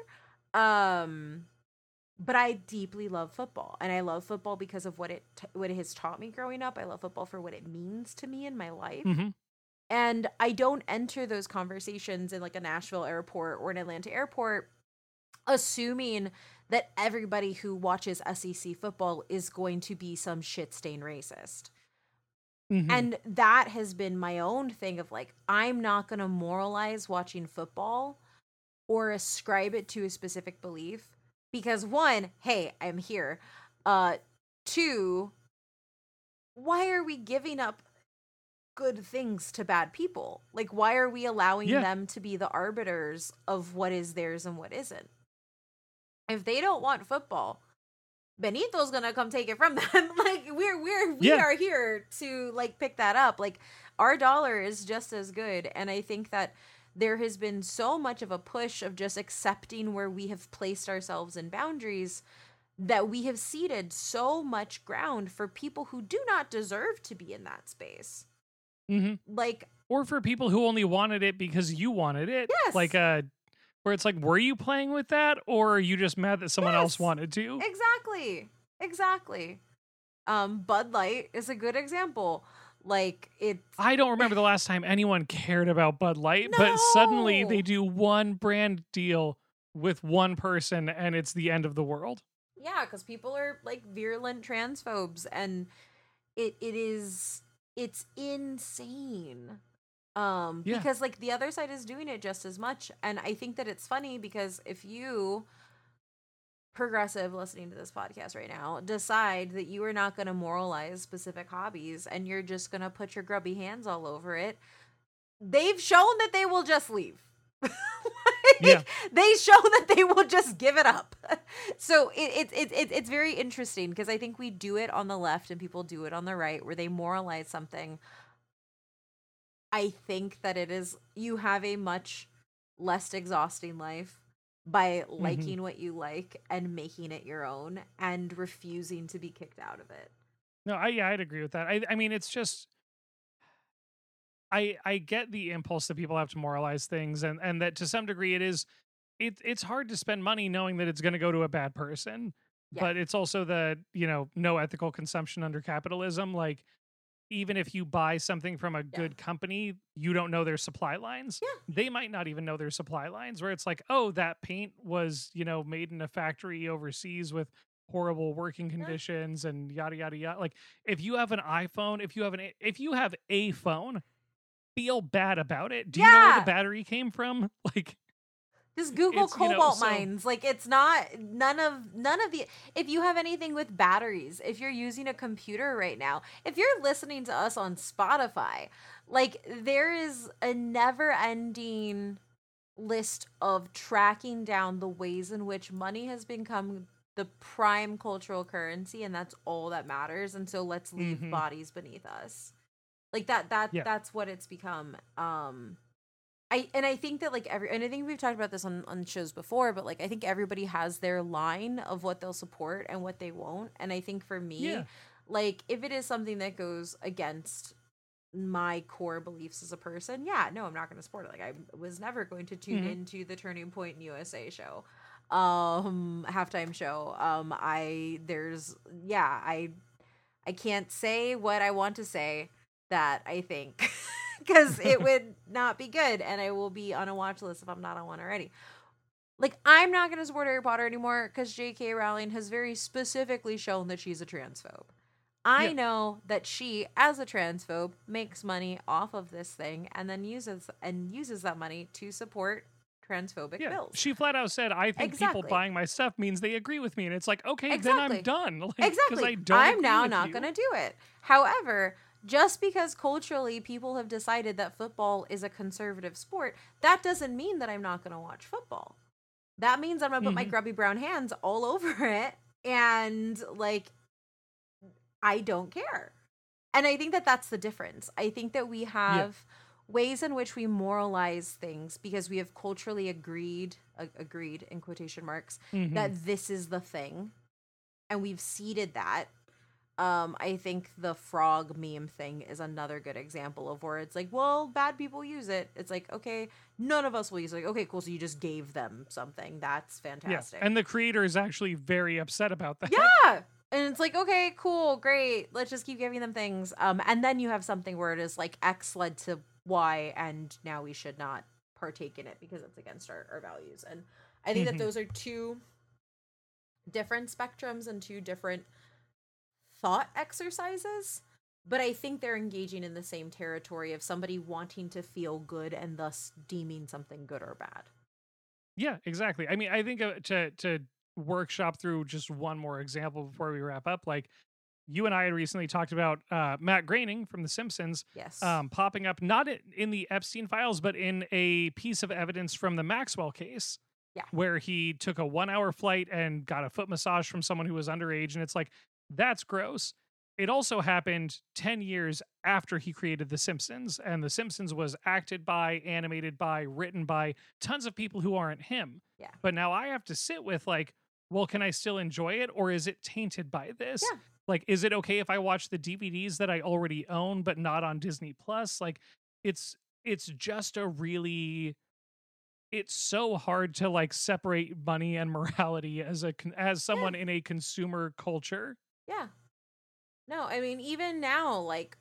um but I deeply love football, and I love football because of what it has taught me growing up. I love football for what it means to me in my life. Hmm. And I don't enter those conversations in like a Nashville airport or an Atlanta airport assuming that everybody who watches SEC football is going to be some shit stain racist. Hmm. And that has been my own thing of like, I'm not going to moralize watching football or ascribe it to a specific belief because one, hey, I'm here. Two, why are we giving up good things to bad people? Like why are we allowing Yeah. them to be the arbiters of what is theirs and what isn't? If they don't want football, Benito's gonna come take it from them. Like we Yeah. are here to like pick that up. Like our dollar is just as good. And I think that there has been so much of a push of just accepting where we have placed ourselves in boundaries that we have ceded so much ground for people who do not deserve to be in that space. Hmm. Like, Or for people who only wanted it because you wanted it. Like yes, where it's like, were you playing with that or are you just mad that someone else yes, wanted to? exactly, exactly. Bud Light is a good example. Like it, I don't remember the last time anyone cared about Bud Light, but suddenly they no, do one brand deal with one person and it's the end of the world. yeah, because people are like virulent transphobes, and it is it's insane. Yeah. Because like the other side is doing it just as much, and I think that it's funny because if you progressive listening to this podcast right now decide that you are not going to moralize specific hobbies and you're just going to put your grubby hands all over it, they've shown that they will just leave. Yeah. They show that they will just give it up. So it's very interesting because I think we do it on the left and people do it on the right where they moralize something. I think that it is, you have a much less exhausting life by Hmm. liking what you like and making it your own and refusing to be kicked out of it. No, yeah, I'd agree with that. I mean, it's just I get the impulse that people have to moralize things, and that to some degree it's hard to spend money knowing that it's going to go to a bad person, Yeah. but it's also the, no ethical consumption under capitalism. Like, even if you buy something from a Yeah. good company, you don't know their supply lines. Yeah. They might not even know their supply lines, where it's like, oh, that paint was, made in a factory overseas with horrible working Yeah. conditions and yada yada yada. Like, if you have an iPhone, if you have a phone, feel bad about it. Do you know where the Yeah. battery came from? Like, Just Google it's, cobalt so mines. Like it's not none of the, if you have anything with batteries, if you're using a computer right now, if you're listening to us on Spotify, like there is a never-ending list of tracking down the ways in which money has become the prime cultural currency and that's all that matters, and so let's leave mhm. bodies beneath us. Like that Yeah. that's what it's become. I think that like and I think we've talked about this on shows before, but like I think everybody has their line of what they'll support and what they won't. And I think for me, Yeah. like if it is something that goes against my core beliefs as a person, yeah, no, I'm not going to support it. Like I was never going to tune Mhm. into the Turning Point USA show, halftime show. I there's yeah, I can't say what I want to say that I think because it would not be good and I will be on a watch list if I'm not on one already. Like, I'm not going to support Harry Potter anymore because J.K. Rowling has very specifically shown that she's a transphobe. I Yeah. know that she, as a transphobe, makes money off of this thing and then uses that money to support transphobic Yeah. bills. She flat out said, I think people Exactly. buying my stuff means they agree with me. And it's like, okay, then I'm Exactly. done. Like, because Exactly. I don't I'm agree now with not going you. to do it. However, just because culturally people have decided that football is a conservative sport, that doesn't mean that I'm not going to watch football. That means I'm going to put my Hmm. grubby brown hands all over it and like I don't care. And I think that that's the difference. I think that we Yeah. have ways in which we moralize things because we have culturally agreed in quotation marks Hmm. that this is the thing and we've seeded that. I think the frog meme thing is another good example of where it's like, well, bad people use it. It's like, okay, none of us will use it. Like, okay, cool. So you just gave them something. That's Yeah. fantastic. And the creator is actually very upset about that. Yeah. And it's like, okay, cool, great. Let's just keep giving them things. And then you have something where it is like X led to Y, and now we should not partake in it because it's against our values. And I think that Hmm. those are two different spectrums and two different thought exercises, but I think they're engaging in the same territory of somebody wanting to feel good and thus deeming something good or bad. Yeah, exactly. I mean, I think to workshop through just one more example before we wrap up, like, you and I had recently talked about Matt Groening from The Simpsons Yes. popping up not in the Epstein files, but in a piece of evidence from the Maxwell case, Yeah. where he took a 1 hour flight and got a foot massage from someone who was underage. And it's like, that's gross. It also happened 10 years after he created The Simpsons, and The Simpsons was acted by, animated by, written by tons of people who aren't him. Yeah. But now I have to sit with, like, well, can I still enjoy it, or is it tainted by this? Yeah. Like, is it okay if I watch the DVDs that I already own but not on Disney Plus? Like, it's just a really, it's so hard to like separate money and morality as as Yeah. someone in a consumer culture. Yeah. No, I mean, even now, like,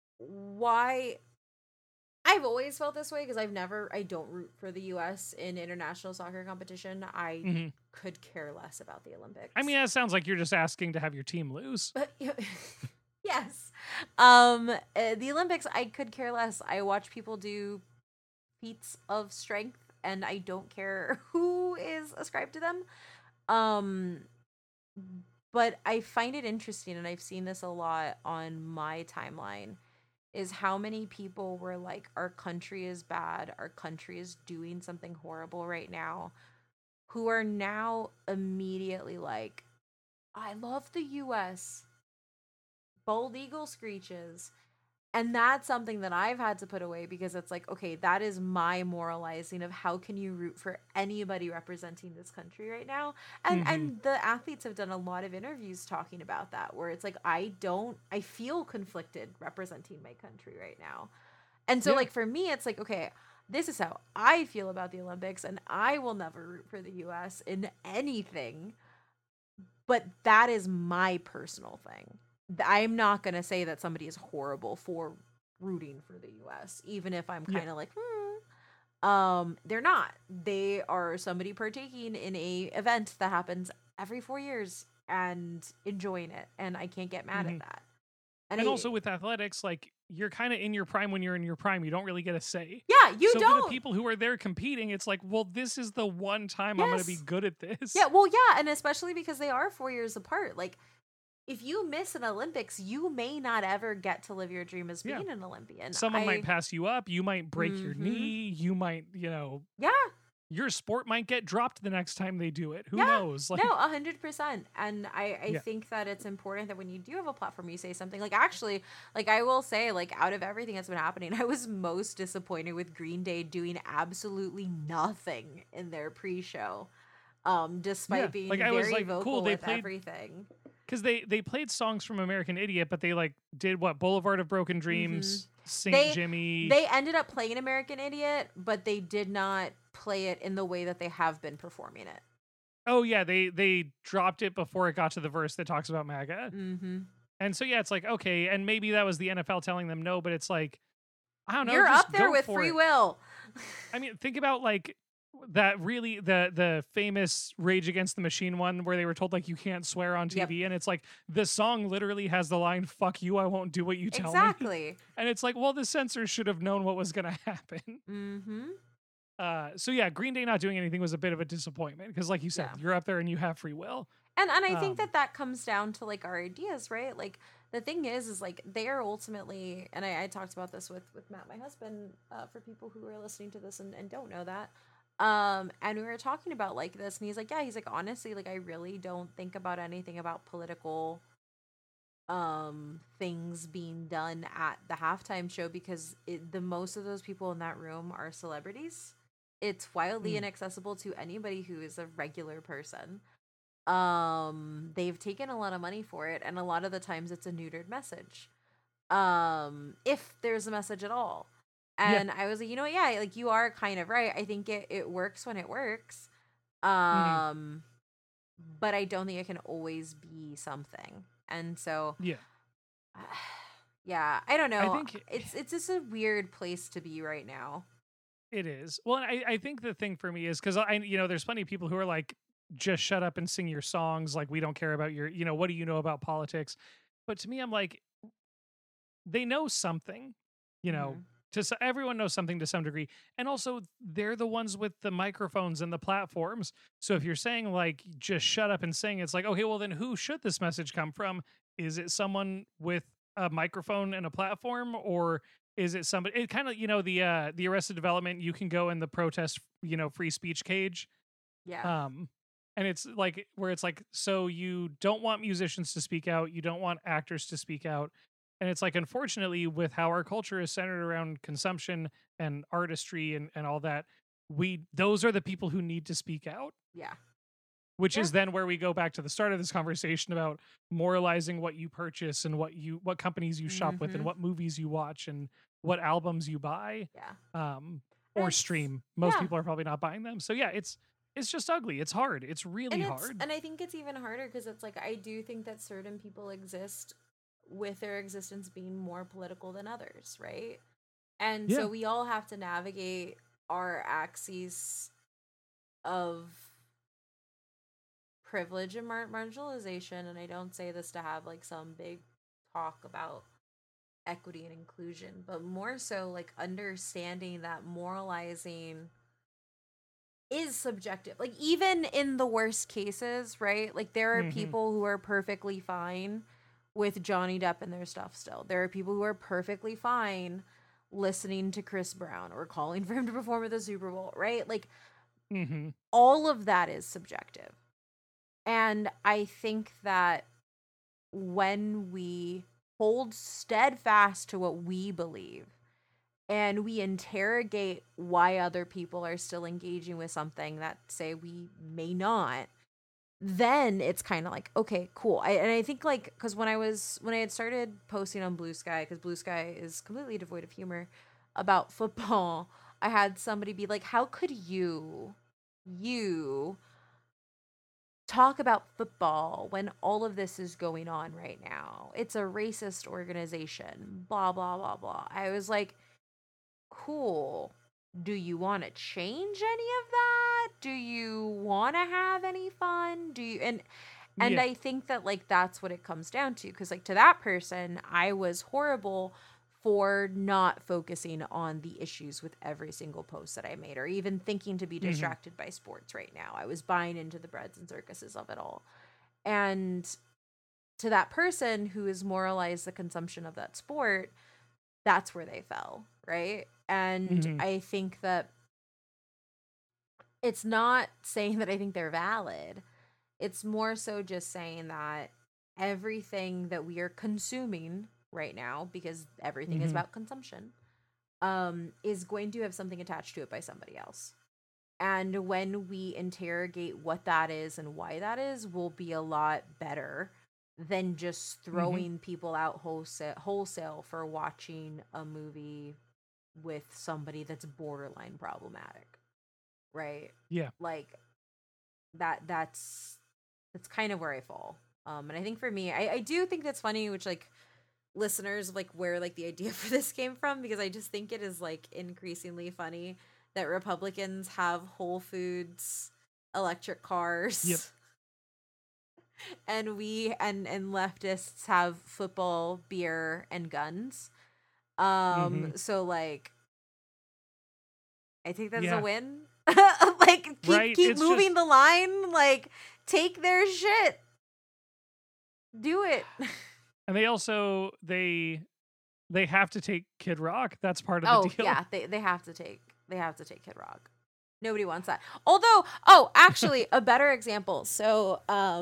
why I've always felt this way because I don't root for the US in international soccer competition. I Hmm. could care less about the I mean, Olympics. that sounds like you're just asking to have your team lose. But yes. The Olympics, I could care less. I watch people do feats of strength and I don't care who is ascribed to them. Um, but I find it interesting, and I've seen this a lot on my timeline, is how many people were like, our country is bad, our country is doing something horrible right now, who are now immediately like, I love the US. Bold eagle screeches. And that's something that I've had to put away, because it's like, okay, that is my moralizing of how can you root for anybody representing this country right now. And Mm-hmm. and the athletes have done a lot of interviews talking about that, where it's like, I feel conflicted representing my country right now. And so Yeah. like for me, it's like, okay, this is how I feel about the Olympics, and I will never root for the US in anything, but that is my personal thing. I'm not going to say that somebody is horrible for rooting for the US, even if I'm Yeah. kind of like, they're not. They are somebody partaking in a event that happens every 4 years and enjoying it, and I can't get mad Mm-hmm. at that. And And I also with athletics, like you're kind of in your prime when you're in your prime. You don't really get a say. Yeah, you So for the don't. people who are there competing, it's like, well, this is the one time I'm going to be Yes. good at this. Yeah, well, yeah, and especially because they are 4 years apart. Like, if you miss an Olympics, you may not ever get to live your dream as Yeah. being an Olympian. Someone might pass you up. You might break your Mhm. knee. You might, Yeah. your sport might get dropped the next time they do it. Who Yeah. knows? Like, No, 100%. And I yeah. think that it's important that when you do have a platform, you say something. Like, actually, like, I will say, like, out of everything that's been happening, I was most disappointed with Green Day doing absolutely nothing in their pre-show, Yeah. despite being Like I was very like, cool. vocal They with played everything. because they played songs from American Idiot, but they like did what Boulevard of Broken Mm-hmm. Dreams, Saint They Jimmy. they ended up playing American Idiot, but they did not play it in the way that they have been performing it. Oh yeah, they dropped it before it got to the verse that talks about MAGA. Mm-hmm. And so yeah, it's like okay, and maybe that was the NFL telling them no, but it's like I don't know, You're up just there go with for free it. will. I mean, think about like that really the famous Rage Against the Machine one where they were told like you can't swear on Yep. TV, and it's like the song literally has the line "fuck you, I won't do what you tell me," Exactly. and it's like, well, the censors should have known what was gonna happen. Mm-hmm. So yeah, Green Day not doing anything was a bit of a disappointment because, like you said, Yeah. you're up there and you have free will. And I think Um, that comes down to like our ideas, right? Like the thing is like they are ultimately, and I talked about this with Matt, my husband, for people who are listening to this and don't know that. And we were talking about like this, and he's like, yeah, he's like, honestly, like I really don't think about anything about political things being done at the halftime show, because the most of those people in that room are celebrities. It's wildly mm, inaccessible to anybody who is a regular person. They've taken a lot of money for it, and a lot of the times it's a neutered message, if there's a message at all. yeah. And I was like, you know what, yeah, like you are kind of right. I think it works when it works, Hmm. um but I don't think it can always be something. And so Yeah. yeah, I don't I know, think it's just a weird place to be right now. it is. Well, I think the thing for me is because there's plenty of people who are like, just shut up and sing your songs. Like, we don't care about your, what do you know about politics? But to me, I'm like, they know something, you know, Hmm. everyone knows something to some degree. And also, they're the ones with the microphones and the platforms. So if you're saying, like, just shut up and sing, it's like, okay, well, then who should this message come from? Is it someone with a microphone and a platform, or is it somebody? It kind of, the Arrested Development. You can go in the protest, free speech cage. Yeah. Um, and it's like where it's like, so you don't want musicians to speak out, you don't want actors to speak out, and it's like, unfortunately, with how our culture is centered around consumption and artistry and all that, those are the people who need to speak out, Yeah. which Yeah. is then where we go back to the start of this conversation about moralizing what you purchase and what companies you shop with and Hmm. what movies you watch and what albums you buy, Yeah. um or It's stream. Most yeah. people are probably not buying them, so yeah, it's just ugly. It's hard. It's really hard. And I think it's even harder because it's like I do think that certain people exist with their existence being more political than others, right? And Yeah. so we all have to navigate our axes of privilege and marginalization. And I don't say this to have like some big talk about equity and inclusion, but more so like understanding that moralizing is subjective. Like even in the worst cases, right? Like there are Mhm. people who are perfectly fine with Johnny Depp and their stuff still. There are people who are perfectly fine listening to Chris Brown or calling for him to perform at the Super Bowl, right? Like, Mm-hmm. all of that is subjective. And I think that when we hold steadfast to what we believe and we interrogate why other people are still engaging with something that, say, we may not, then it's kind of like, okay, cool. And I think, like, because when I had started posting on Blue Sky, because Blue Sky is completely devoid of humor about football, I had somebody be like, how could you talk about football when all of this is going on right now? It's a racist organization, blah blah blah blah. I was like, cool. Do you want to change any of that? Do you want to have any fun? Do you and Yeah. I think that, like, that's what it comes down to, cuz, like, to that person, I was horrible for not focusing on the issues with every single post that I made, or even thinking to be Mm-hmm. distracted by sports right now. I was buying into the breads and circuses of it all. And to that person who has moralized the consumption of that sport, that's where they fell, right? And Mm-hmm. I think that it's not saying that I think they're valid. It's more so just saying that everything that we are consuming right now, because everything is Mm-hmm. about consumption, is going to have something attached to it by somebody else. And when we interrogate what that is and why that is, will be a lot better than just Mm-hmm. throwing people out wholesale for watching a movie with somebody that's borderline problematic, right? Yeah. Like, that's kind of where I fall. And I think for me, I do think that's funny, which, like, listeners, like, where, like, the idea for this came from, because I just think it is, like, increasingly funny that Republicans have Whole Foods, electric Yep. cars, and and leftists have football, beer, and guns. Mm-hmm. So, like, I think that's a Yeah. win. Like, Right. keep It's just, moving the line. Like, take their shit. Do it. and they also they have to take Kid Rock. That's part of the Oh deal. yeah, they have to take Kid Rock. Nobody wants that. Although, oh, actually, a better example. So,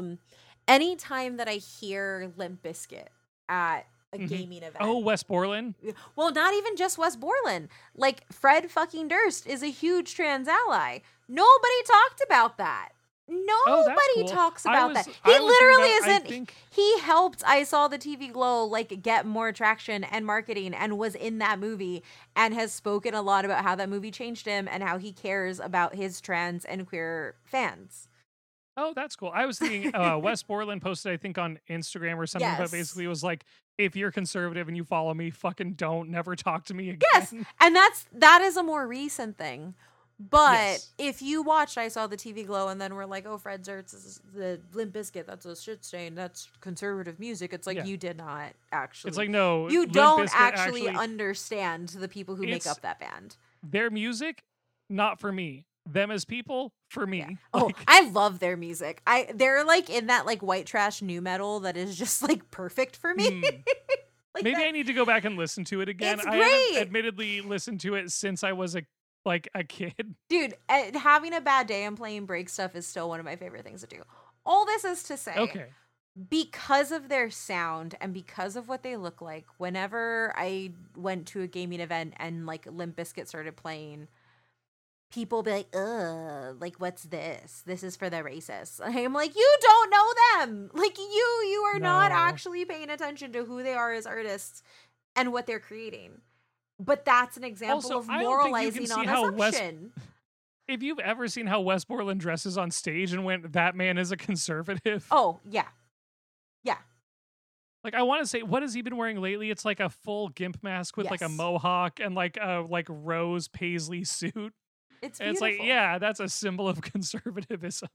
anytime that I hear Limp Bizkit at a Mm-hmm. gaming Oh, event, Wes Borland. well, not even just Wes Borland. Like, Fred fucking Durst is a huge trans ally. Nobody talked about that. Oh, that's Nobody cool. talks about that. He I was thinking literally about, I isn't. think, He helped I Saw the TV Glow, like, get more traction and marketing, and was in that movie, and has spoken a lot about how that movie changed him and how he cares about his trans and queer fans. oh, that's cool. I was thinking Wes Borland posted, I think, on Instagram or something, but Yes. basically it was like, if you're conservative and you follow me, fucking don't never talk to me Yes, again. and that is a more recent thing. But Yes. if you watched I Saw the TV Glow and then we're like, oh, Fred Zertz is the Limp Bizkit, that's a shit stain, that's conservative music. It's like, Yeah. you did not It's actually. like, no, You Limp don't Bizkit actually actually, understand the people who make it's up that band. their music, not for me. Them as people, for Yeah. me. Oh, Like, I love their music. They're like in that, like, white trash new metal that is just, like, perfect for me. hmm. Like, Maybe that, I need to go back and listen to it again. it's I haven't great. admittedly listened to it since I was a kid. Dude, having a bad day and playing break stuff is still one of my favorite things to do. All this is to say, Okay. because of their sound and because of what they look like, whenever I went to a gaming event and, like, Limp Bizkit started playing, people be like, ugh, like, what's this? This is for the racists. I'm like, you don't know them. Like, you are not No. actually paying attention to who they are as artists and what they're creating. But that's an example Also, of I don't think you can moralizing see on how assumption. if you've ever seen how Wes Borland dresses on stage and went, that man is a conservative. Oh, yeah. Yeah. Like, I want to say, what has he been wearing lately? It's like a full gimp mask with like a Yes. mohawk and like a like rose paisley suit. It's And it's beautiful. like, yeah, that's a symbol of conservatism.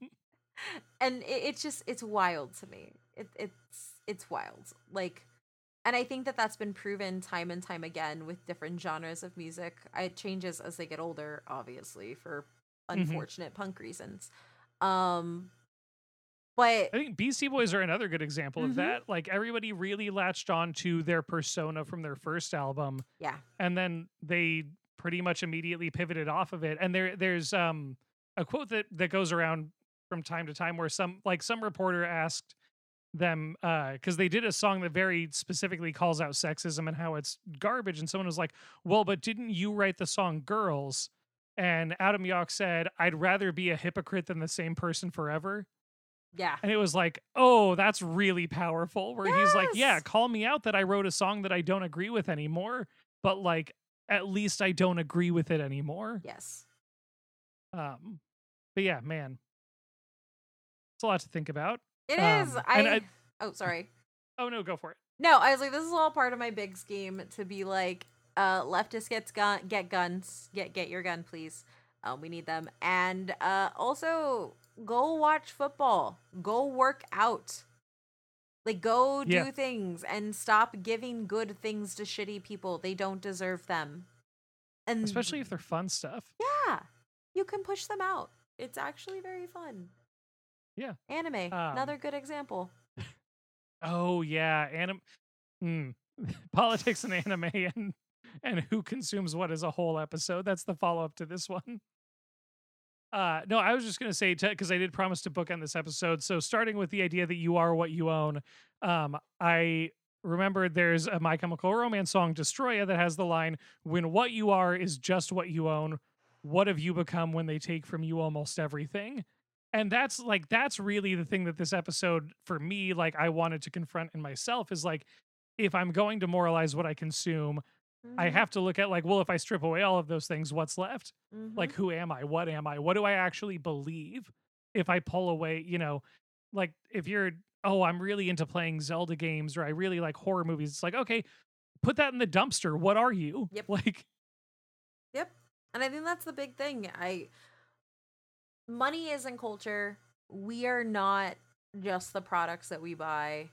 And it's just, it's wild to me. It's wild. Like, and I think that that's been proven time and time again with different genres of music. It changes as they get older, obviously, for Mhm. unfortunate punk reasons. Um But I think Beastie Boys are another good example of Mhm. that. Like everybody really latched on to their persona from their first album, yeah. and then they pretty much immediately pivoted off of it. And there's a quote that goes around from time to time where some reporter asked them because they did a song that very specifically calls out sexism and how it's garbage, and someone was like, well, but didn't you write the song Girls? And Adam Yauch said, I'd rather be a hypocrite than the same person forever. Yeah. And it was like, oh, that's really powerful, where he's like, yeah, Yes! call me out that I wrote a song that I don't agree with anymore, but like at least I don't agree with it anymore. Yes. But yeah, man, it's a lot to think about. It is. And Oh, sorry. oh no, go for it. No, I was like, this is all part of my big scheme to be like, leftists get guns. Get your gun, please. We need them. And also go watch football. Go work out. Like, go Yeah. do things and stop giving good things to shitty people. They don't deserve them. And Especially if they're fun stuff. yeah, you can push them out. It's actually very fun. Yeah. Anime, another good example. Oh yeah, politics and anime and who consumes what as a whole episode. That's the follow up to this one. No, I was just gonna say because I did promise to bookend this episode. So starting with the idea that you are what you own, I remembered there's a My Chemical Romance song, Destroya, that has the line, "When what you are is just what you own, what have you become when they take from you almost everything?" And that's really the thing that this episode for me, like, I wanted to confront in myself is like, if I'm going to moralize what I consume, I Mhm, have to look at like, well, if I strip away all of those things, what's left? mhm. Like, who am I? What am I? What do I actually believe? If I pull away, like if you're, oh, I'm really into playing Zelda games or I really like horror movies, it's like, okay, put that in the dumpster. What are you? Yep. Like, Yep. And I think that's the big thing. Money isn't culture. We are not just the products that we buy.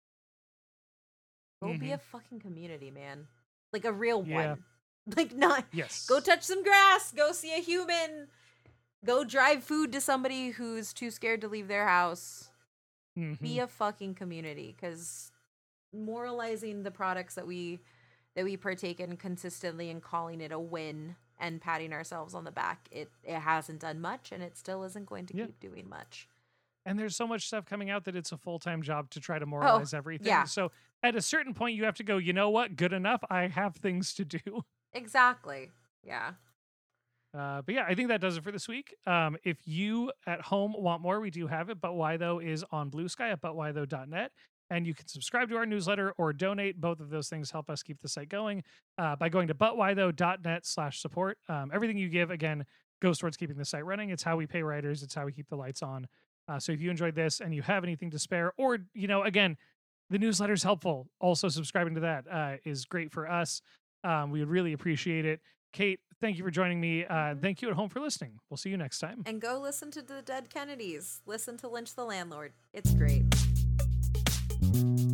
Go be a fucking community, man. Like a real Yeah. one. Like not yes. go touch some grass, go see a human, go drive food to somebody who's too scared to leave their house. Mhm. Be a fucking community, cuz moralizing the products that we partake in consistently and calling it a win and patting ourselves on the back, it hasn't done much, and it still isn't going to Yeah. keep doing much. And there's so much stuff coming out that it's a full-time job to try to moralize everything. yeah. So at a certain point you have to go, you know what? Good enough. I have things to do. Exactly. Yeah. But yeah, I think that does it for this week. If you at home want more, we do have it. But Why Though is on Blue Sky at butwhythough.net. And you can subscribe to our newsletter or donate. Both of those things help us keep the site going by going to butwhythough.net/support. Everything you give, again, goes towards keeping the site running. It's how we pay writers. It's how we keep the lights on. So if you enjoyed this and you have anything to spare, or, again, the newsletter is helpful. Also subscribing to that is great for us. We would really appreciate it. Kate, thank you for joining me. Thank you at home for listening. We'll see you next time. And go listen to the Dead Kennedys. Listen to Lynch the Landlord. It's great.